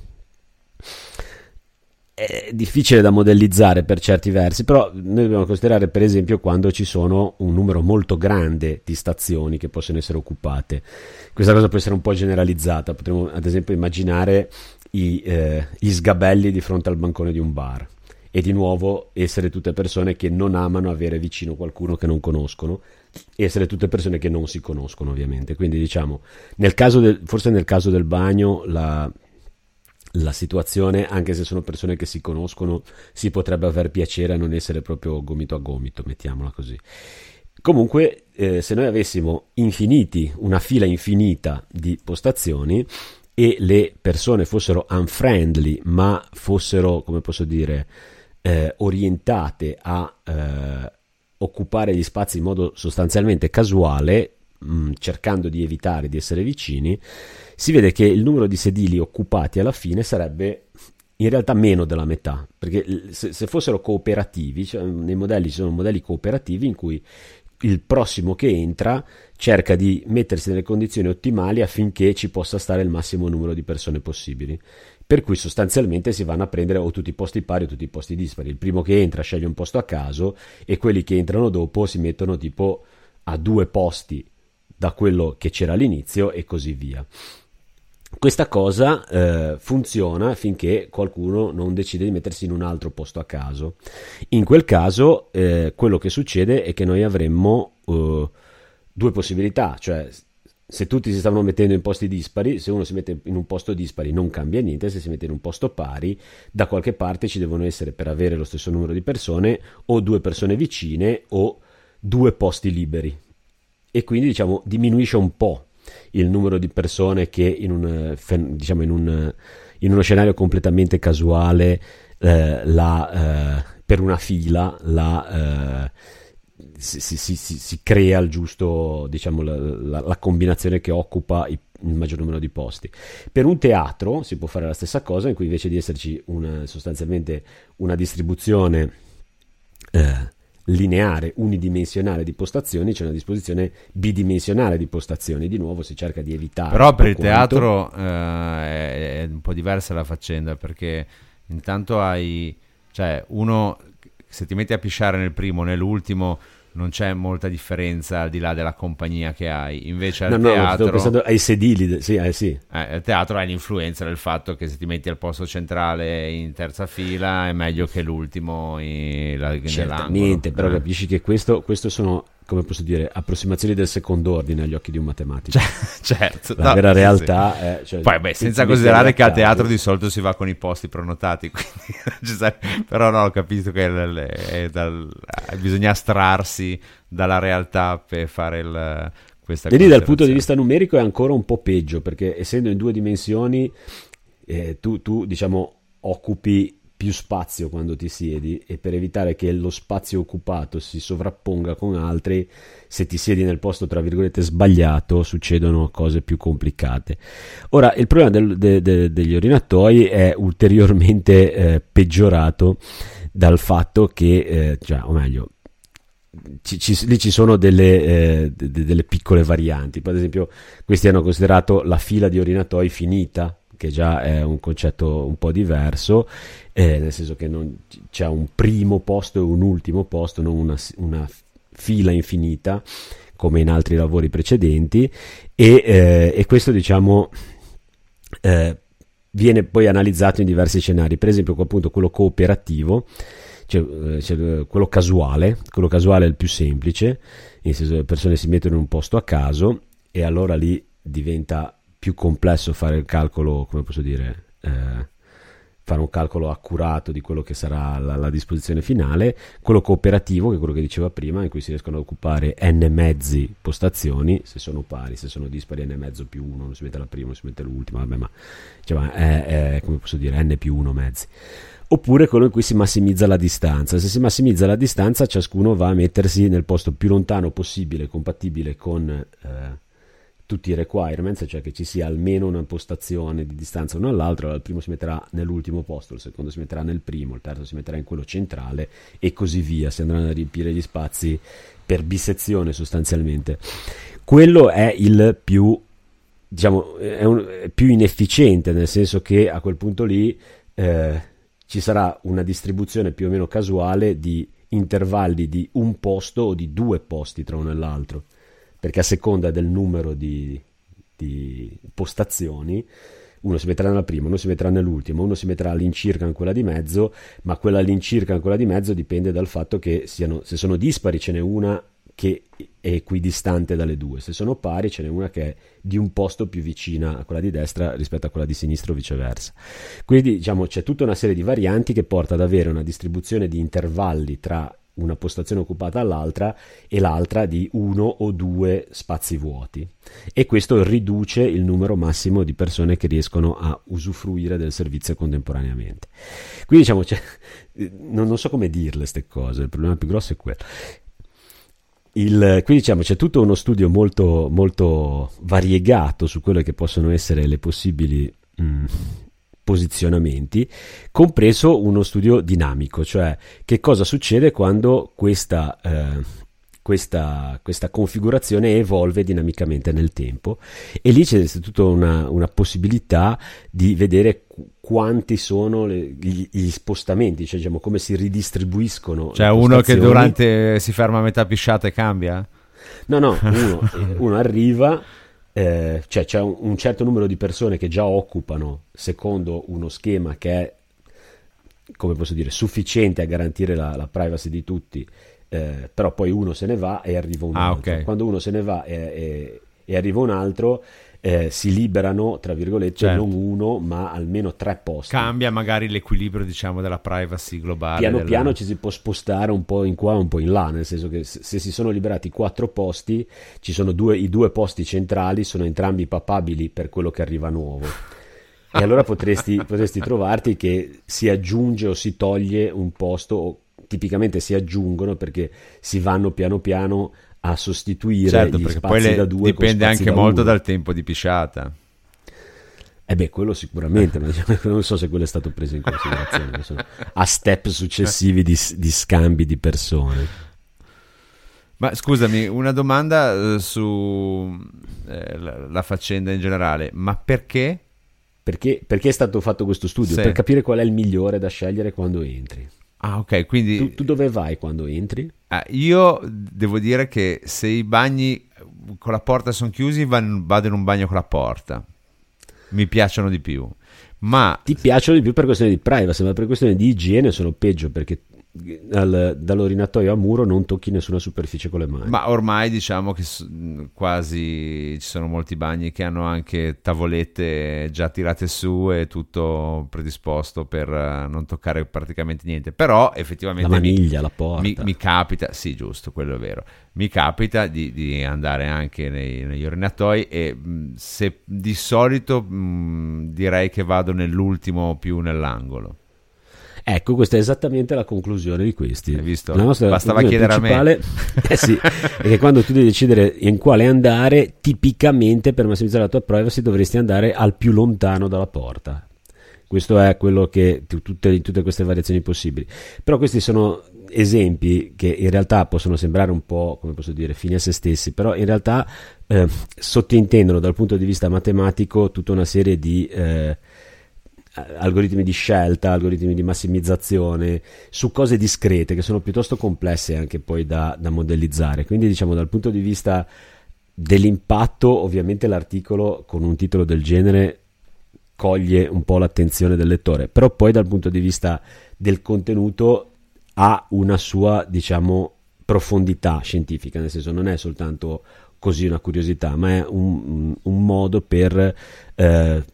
A: è difficile da modellizzare per certi versi, però noi dobbiamo considerare per esempio quando ci sono un numero molto grande di stazioni che possono essere occupate. Questa cosa può essere un po' generalizzata, potremmo ad esempio immaginare i, eh, gli sgabelli di fronte al bancone di un bar, e di nuovo essere tutte persone che non amano avere vicino qualcuno che non conoscono, e essere tutte persone che non si conoscono ovviamente. Quindi diciamo nel caso del, forse nel caso del bagno la, la situazione, anche se sono persone che si conoscono, si potrebbe aver piacere a non essere proprio gomito a gomito, mettiamola così. Comunque, eh, se noi avessimo infiniti, una fila infinita di postazioni e le persone fossero unfriendly, ma fossero, come posso dire, eh, orientate a eh, occupare gli spazi in modo sostanzialmente casuale, mh, cercando di evitare di essere vicini, si vede che il numero di sedili occupati alla fine sarebbe in realtà meno della metà, perché se, se fossero cooperativi, cioè nei modelli ci sono modelli cooperativi in cui il prossimo che entra cerca di mettersi nelle condizioni ottimali affinché ci possa stare il massimo numero di persone possibili, per cui sostanzialmente si vanno a prendere o tutti i posti pari o tutti i posti dispari. Il primo che entra sceglie un posto a caso e quelli che entrano dopo si mettono tipo a due posti da quello che c'era all'inizio e così via. Questa cosa eh, funziona finché qualcuno non decide di mettersi in un altro posto a caso. In quel caso eh, quello che succede è che noi avremmo uh, due possibilità, cioè se tutti si stavano mettendo in posti dispari, se uno si mette in un posto dispari non cambia niente, se si mette in un posto pari da qualche parte ci devono essere, per avere lo stesso numero di persone, o due persone vicine o due posti liberi, e quindi diciamo diminuisce un po' il numero di persone che in un, diciamo in un, in uno scenario completamente casuale eh, la, eh, per una fila la, eh, si, si, si, si crea il giusto, diciamo, la, la, la combinazione che occupa il, il maggior numero di posti. Per un teatro si può fare la stessa cosa, in cui invece di esserci una, sostanzialmente una distribuzione eh, lineare, unidimensionale di postazioni, c'è una disposizione bidimensionale di postazioni. Di nuovo si cerca di evitare.
B: Però per il
A: quanto...
B: teatro eh, è, è un po' diversa la faccenda, perché intanto hai, cioè uno, se ti metti a pisciare nel primo, nell'ultimo non c'è molta differenza al di là della compagnia che hai. Invece al
A: no,
B: teatro,
A: no, sto pensando ai sedili, sì, eh, sì.
B: Eh, al teatro hai l'influenza del fatto che se ti metti al posto centrale in terza fila è meglio che l'ultimo in, la,
A: certamente, però
B: eh.
A: capisci che questo, questo sono, come posso dire, approssimazioni del secondo ordine agli occhi di un matematico.
B: Certo,
A: la
B: no,
A: vera
B: sì,
A: realtà
B: sì.
A: è, cioè,
B: poi beh, senza considerare che al teatro di solito si va con i posti prenotati, quindi, però no, ho capito che è, è dal, bisogna astrarsi dalla realtà per fare il, questa
A: e lì dal punto di vista numerico è ancora un po' peggio, perché essendo in due dimensioni eh, tu, tu diciamo occupi più spazio quando ti siedi, e per evitare che lo spazio occupato si sovrapponga con altri, se ti siedi nel posto tra virgolette sbagliato succedono cose più complicate. Ora il problema del, de, de, degli orinatoi è ulteriormente eh, peggiorato dal fatto che eh, cioè, o meglio Ci, ci, lì ci sono delle, eh, de, delle piccole varianti. Per esempio questi hanno considerato la fila di orinatoi finita, che già è un concetto un po' diverso, eh, nel senso che non c'è un primo posto e un ultimo posto, non una, una fila infinita come in altri lavori precedenti, e, eh, e questo diciamo eh, viene poi analizzato in diversi scenari. Per esempio appunto quello cooperativo, C'è, c'è quello casuale, quello casuale è il più semplice, nel senso che le persone si mettono in un posto a caso, e allora lì diventa più complesso fare il calcolo, come posso dire, eh, fare un calcolo accurato di quello che sarà la, la disposizione finale. Quello cooperativo, che è quello che diceva prima, in cui si riescono ad occupare n mezzi postazioni, se sono pari, se sono dispari n mezzo più uno, non si mette la prima, non si mette l'ultima, vabbè, ma diciamo, è, è, come posso dire, n più uno mezzi. Oppure quello in cui si massimizza la distanza. Se si massimizza la distanza, ciascuno va a mettersi nel posto più lontano possibile, compatibile con eh, tutti i requirements, cioè che ci sia almeno una postazione di distanza uno all'altro. Il primo si metterà nell'ultimo posto, il secondo si metterà nel primo, il terzo si metterà in quello centrale, e così via. Si andranno a riempire gli spazi per bisezione sostanzialmente. Quello è il più, diciamo, è, un, è più inefficiente, nel senso che a quel punto lì eh, ci sarà una distribuzione più o meno casuale di intervalli di un posto o di due posti tra uno e l'altro, perché a seconda del numero di, di postazioni uno si metterà nella prima, uno si metterà nell'ultima, uno si metterà all'incirca in quella di mezzo, ma quella all'incirca in quella di mezzo dipende dal fatto che siano, se sono dispari ce n'è una che è equidistante dalle due. Se sono pari ce n'è una che è di un posto più vicina a quella di destra rispetto a quella di sinistra o viceversa. Quindi diciamo c'è tutta una serie di varianti che porta ad avere una distribuzione di intervalli tra una postazione occupata all'altra e l'altra di uno o due spazi vuoti, e questo riduce il numero massimo di persone che riescono a usufruire del servizio contemporaneamente. Quindi diciamo c'è, non, non so come dirle queste cose, il problema più grosso è quello. Il, quindi diciamo c'è tutto uno studio molto, molto variegato su quelle che possono essere le possibili mh, posizionamenti, compreso uno studio dinamico, cioè che cosa succede quando questa, eh, questa, questa configurazione evolve dinamicamente nel tempo, e lì c'è tutta una, una possibilità di vedere quanti sono le, gli, gli spostamenti, cioè diciamo come si ridistribuiscono.
B: Cioè uno che durante si ferma a metà pisciata e cambia?
A: No, no, uno, uno arriva, eh, cioè c'è un, un certo numero di persone che già occupano secondo uno schema che è, come posso dire, sufficiente a garantire la, la privacy di tutti, eh, però poi uno se ne va e arriva un
B: ah,
A: altro.
B: Okay.
A: Quando uno se ne va e, e, e arriva un altro, Eh, si liberano, tra virgolette,
B: certo,
A: non uno ma almeno tre posti.
B: Cambia magari l'equilibrio, diciamo, della privacy globale.
A: Piano
B: del...
A: piano ci si può spostare un po' in qua un po' in là, nel senso che se, se si sono liberati quattro posti, ci sono due, i due posti centrali sono entrambi papabili per quello che arriva nuovo, e allora potresti, potresti trovarti che si aggiunge o si toglie un posto, o tipicamente si aggiungono perché si vanno piano piano a sostituire,
B: certo,
A: gli
B: perché
A: spazi
B: poi le,
A: da due
B: dipende anche
A: da
B: molto
A: uno.
B: dal tempo di pisciata.
A: Eh beh, quello sicuramente, ma non so se quello è stato preso in considerazione, sono a step successivi di, di scambi di persone.
B: Ma scusami, una domanda eh, su eh, la, la faccenda in generale, ma perché?
A: Perché, perché è stato fatto questo studio?
B: Sì.
A: Per capire qual è il migliore da scegliere quando entri.
B: Ah, ok, quindi...
A: Tu, tu dove vai quando entri?
B: Ah, io devo dire che se i bagni con la porta sono chiusi, vado in un bagno con la porta. Mi piacciono di più. Ma
A: ti piacciono di più per questione di privacy, ma per questione di igiene sono peggio, perché dal, dall'orinatoio a muro non tocchi nessuna superficie con le mani.
B: Ma ormai diciamo che quasi ci sono molti bagni che hanno anche tavolette già tirate su e tutto predisposto per non toccare praticamente niente. Però effettivamente
A: la maniglia,
B: mi,
A: la porta.
B: Mi, mi capita, sì, giusto, quello è vero. Mi capita di, di andare anche nei, negli orinatoi, e mh, se di solito mh, direi che vado nell'ultimo più nell'angolo.
A: Ecco, questa è esattamente la conclusione di questi.
B: Hai visto?
A: La nostra
B: Bastava chiedere a me.
A: Eh sì, perché quando tu devi decidere in quale andare, tipicamente per massimizzare la tua privacy dovresti andare al più lontano dalla porta. Questo è quello che tutte, tutte queste variazioni possibili. Però questi sono esempi che in realtà possono sembrare un po', come posso dire, fini a se stessi, però in realtà eh, sottintendono dal punto di vista matematico tutta una serie di eh, algoritmi di scelta, algoritmi di massimizzazione su cose discrete che sono piuttosto complesse anche poi da, da modellizzare. Quindi diciamo dal punto di vista dell'impatto, ovviamente l'articolo con un titolo del genere coglie un po' l'attenzione del lettore, però poi dal punto di vista del contenuto ha una sua, diciamo, profondità scientifica, nel senso non è soltanto così una curiosità, ma è un, un modo per eh,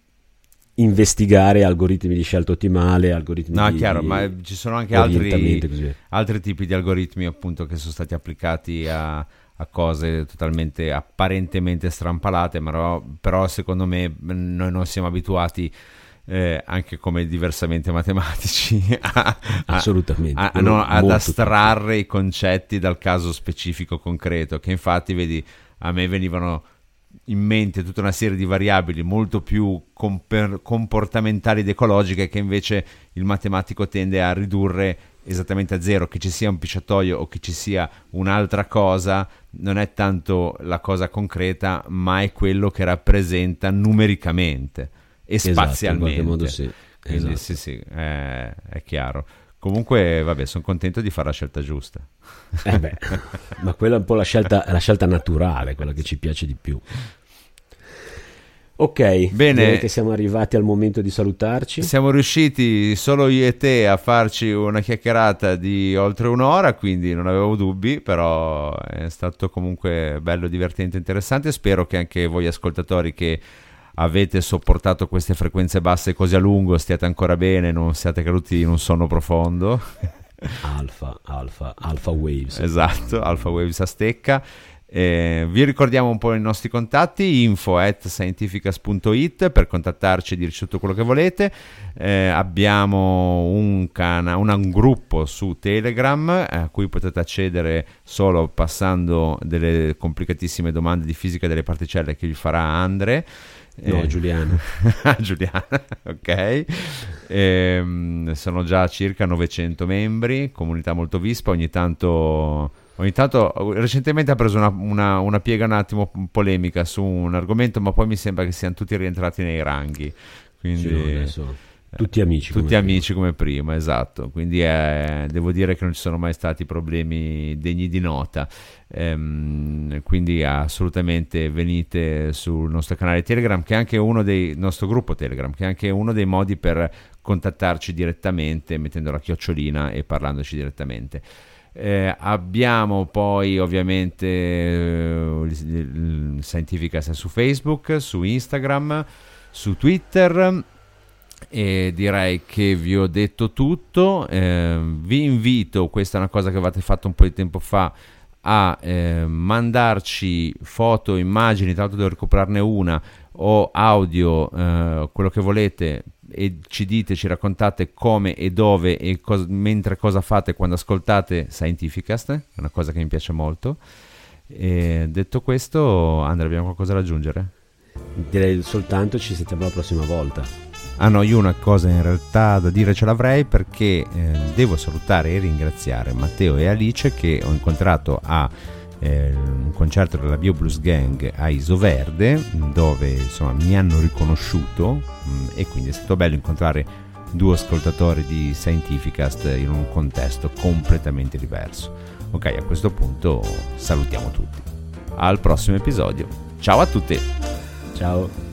A: investigare algoritmi di scelta ottimale, algoritmi
B: no,
A: di
B: chiaro,
A: di
B: ma ci sono anche altri,
A: così.
B: altri tipi di algoritmi appunto che sono stati applicati a, a cose totalmente apparentemente strampalate, però, però secondo me noi non siamo abituati eh, anche come diversamente matematici a,
A: assolutamente
B: a, a, no, ad astrarre i concetti dal caso specifico concreto, che infatti vedi a me venivano in mente tutta una serie di variabili molto più comper- comportamentali ed ecologiche che invece il matematico tende a ridurre esattamente a zero. Che ci sia un pisciatoio o che ci sia un'altra cosa non è tanto la cosa concreta, ma è quello che rappresenta numericamente e
A: esatto,
B: spazialmente.
A: in qualche modo sì.
B: Quindi
A: esatto.
B: sì, sì, è, è chiaro. Comunque, vabbè, sono contento di fare la scelta giusta.
A: Eh beh, ma quella è un po' la scelta, la scelta naturale, quella che ci piace di più. Ok,
B: bene,
A: direi che siamo arrivati al momento di salutarci.
B: Siamo riusciti solo io e te a farci una chiacchierata di oltre un'ora, quindi non avevo dubbi, però è stato comunque bello, divertente, interessante. Spero che anche voi ascoltatori che avete sopportato queste frequenze basse così a lungo stiate ancora bene, non siate caduti in un sonno profondo.
A: Alfa, alfa, alfa waves.
B: Esatto, alfa waves a stecca. Eh, vi ricordiamo un po' i nostri contatti: info at scientificas punto it per contattarci e dirci tutto quello che volete. Eh, abbiamo un, cana- un, un gruppo su Telegram a cui potete accedere solo passando delle complicatissime domande di fisica delle particelle che vi farà Andre.
A: No,
B: eh,
A: Giuliano.
B: Giuliana, ok. Eh, sono già circa novecento membri, comunità molto vispa. Ogni tanto Ogni tanto, recentemente ha preso una, una, una piega un attimo polemica su un argomento, ma poi mi sembra che siano tutti rientrati nei ranghi. Quindi,
A: sì, no, adesso, tutti amici.
B: Tutti
A: come
B: amici
A: prima.
B: come prima, esatto. Quindi è, devo dire che non ci sono mai stati problemi degni di nota. Ehm, quindi assolutamente venite sul nostro canale Telegram, che è anche uno dei nostro gruppo Telegram, che è anche uno dei modi per contattarci direttamente, mettendo la chiocciolina e parlandoci direttamente. Eh, abbiamo poi ovviamente eh, il Scientificas su Facebook, su Instagram, su Twitter, e direi che vi ho detto tutto. Eh, vi invito, questa è una cosa che avete fatto un po' di tempo fa, a eh, mandarci foto, immagini, tra l'altro devo recuperarne una, o audio, eh, quello che volete, e ci dite, ci raccontate come e dove e cos- mentre cosa fate quando ascoltate Scientificast, è una cosa che mi piace molto. E detto questo, Andrea, abbiamo qualcosa da aggiungere?
A: Direi soltanto ci sentiamo la prossima volta.
B: Ah no, io una cosa in realtà da dire ce l'avrei, perché eh, devo salutare e ringraziare Matteo e Alice, che ho incontrato a eh, un concerto della Bio Blues Gang a Isoverde, dove insomma mi hanno riconosciuto, mh, e quindi è stato bello incontrare due ascoltatori di Scientificast in un contesto completamente diverso. Ok, a questo punto salutiamo tutti. Al prossimo episodio. Ciao a tutti.
A: Ciao.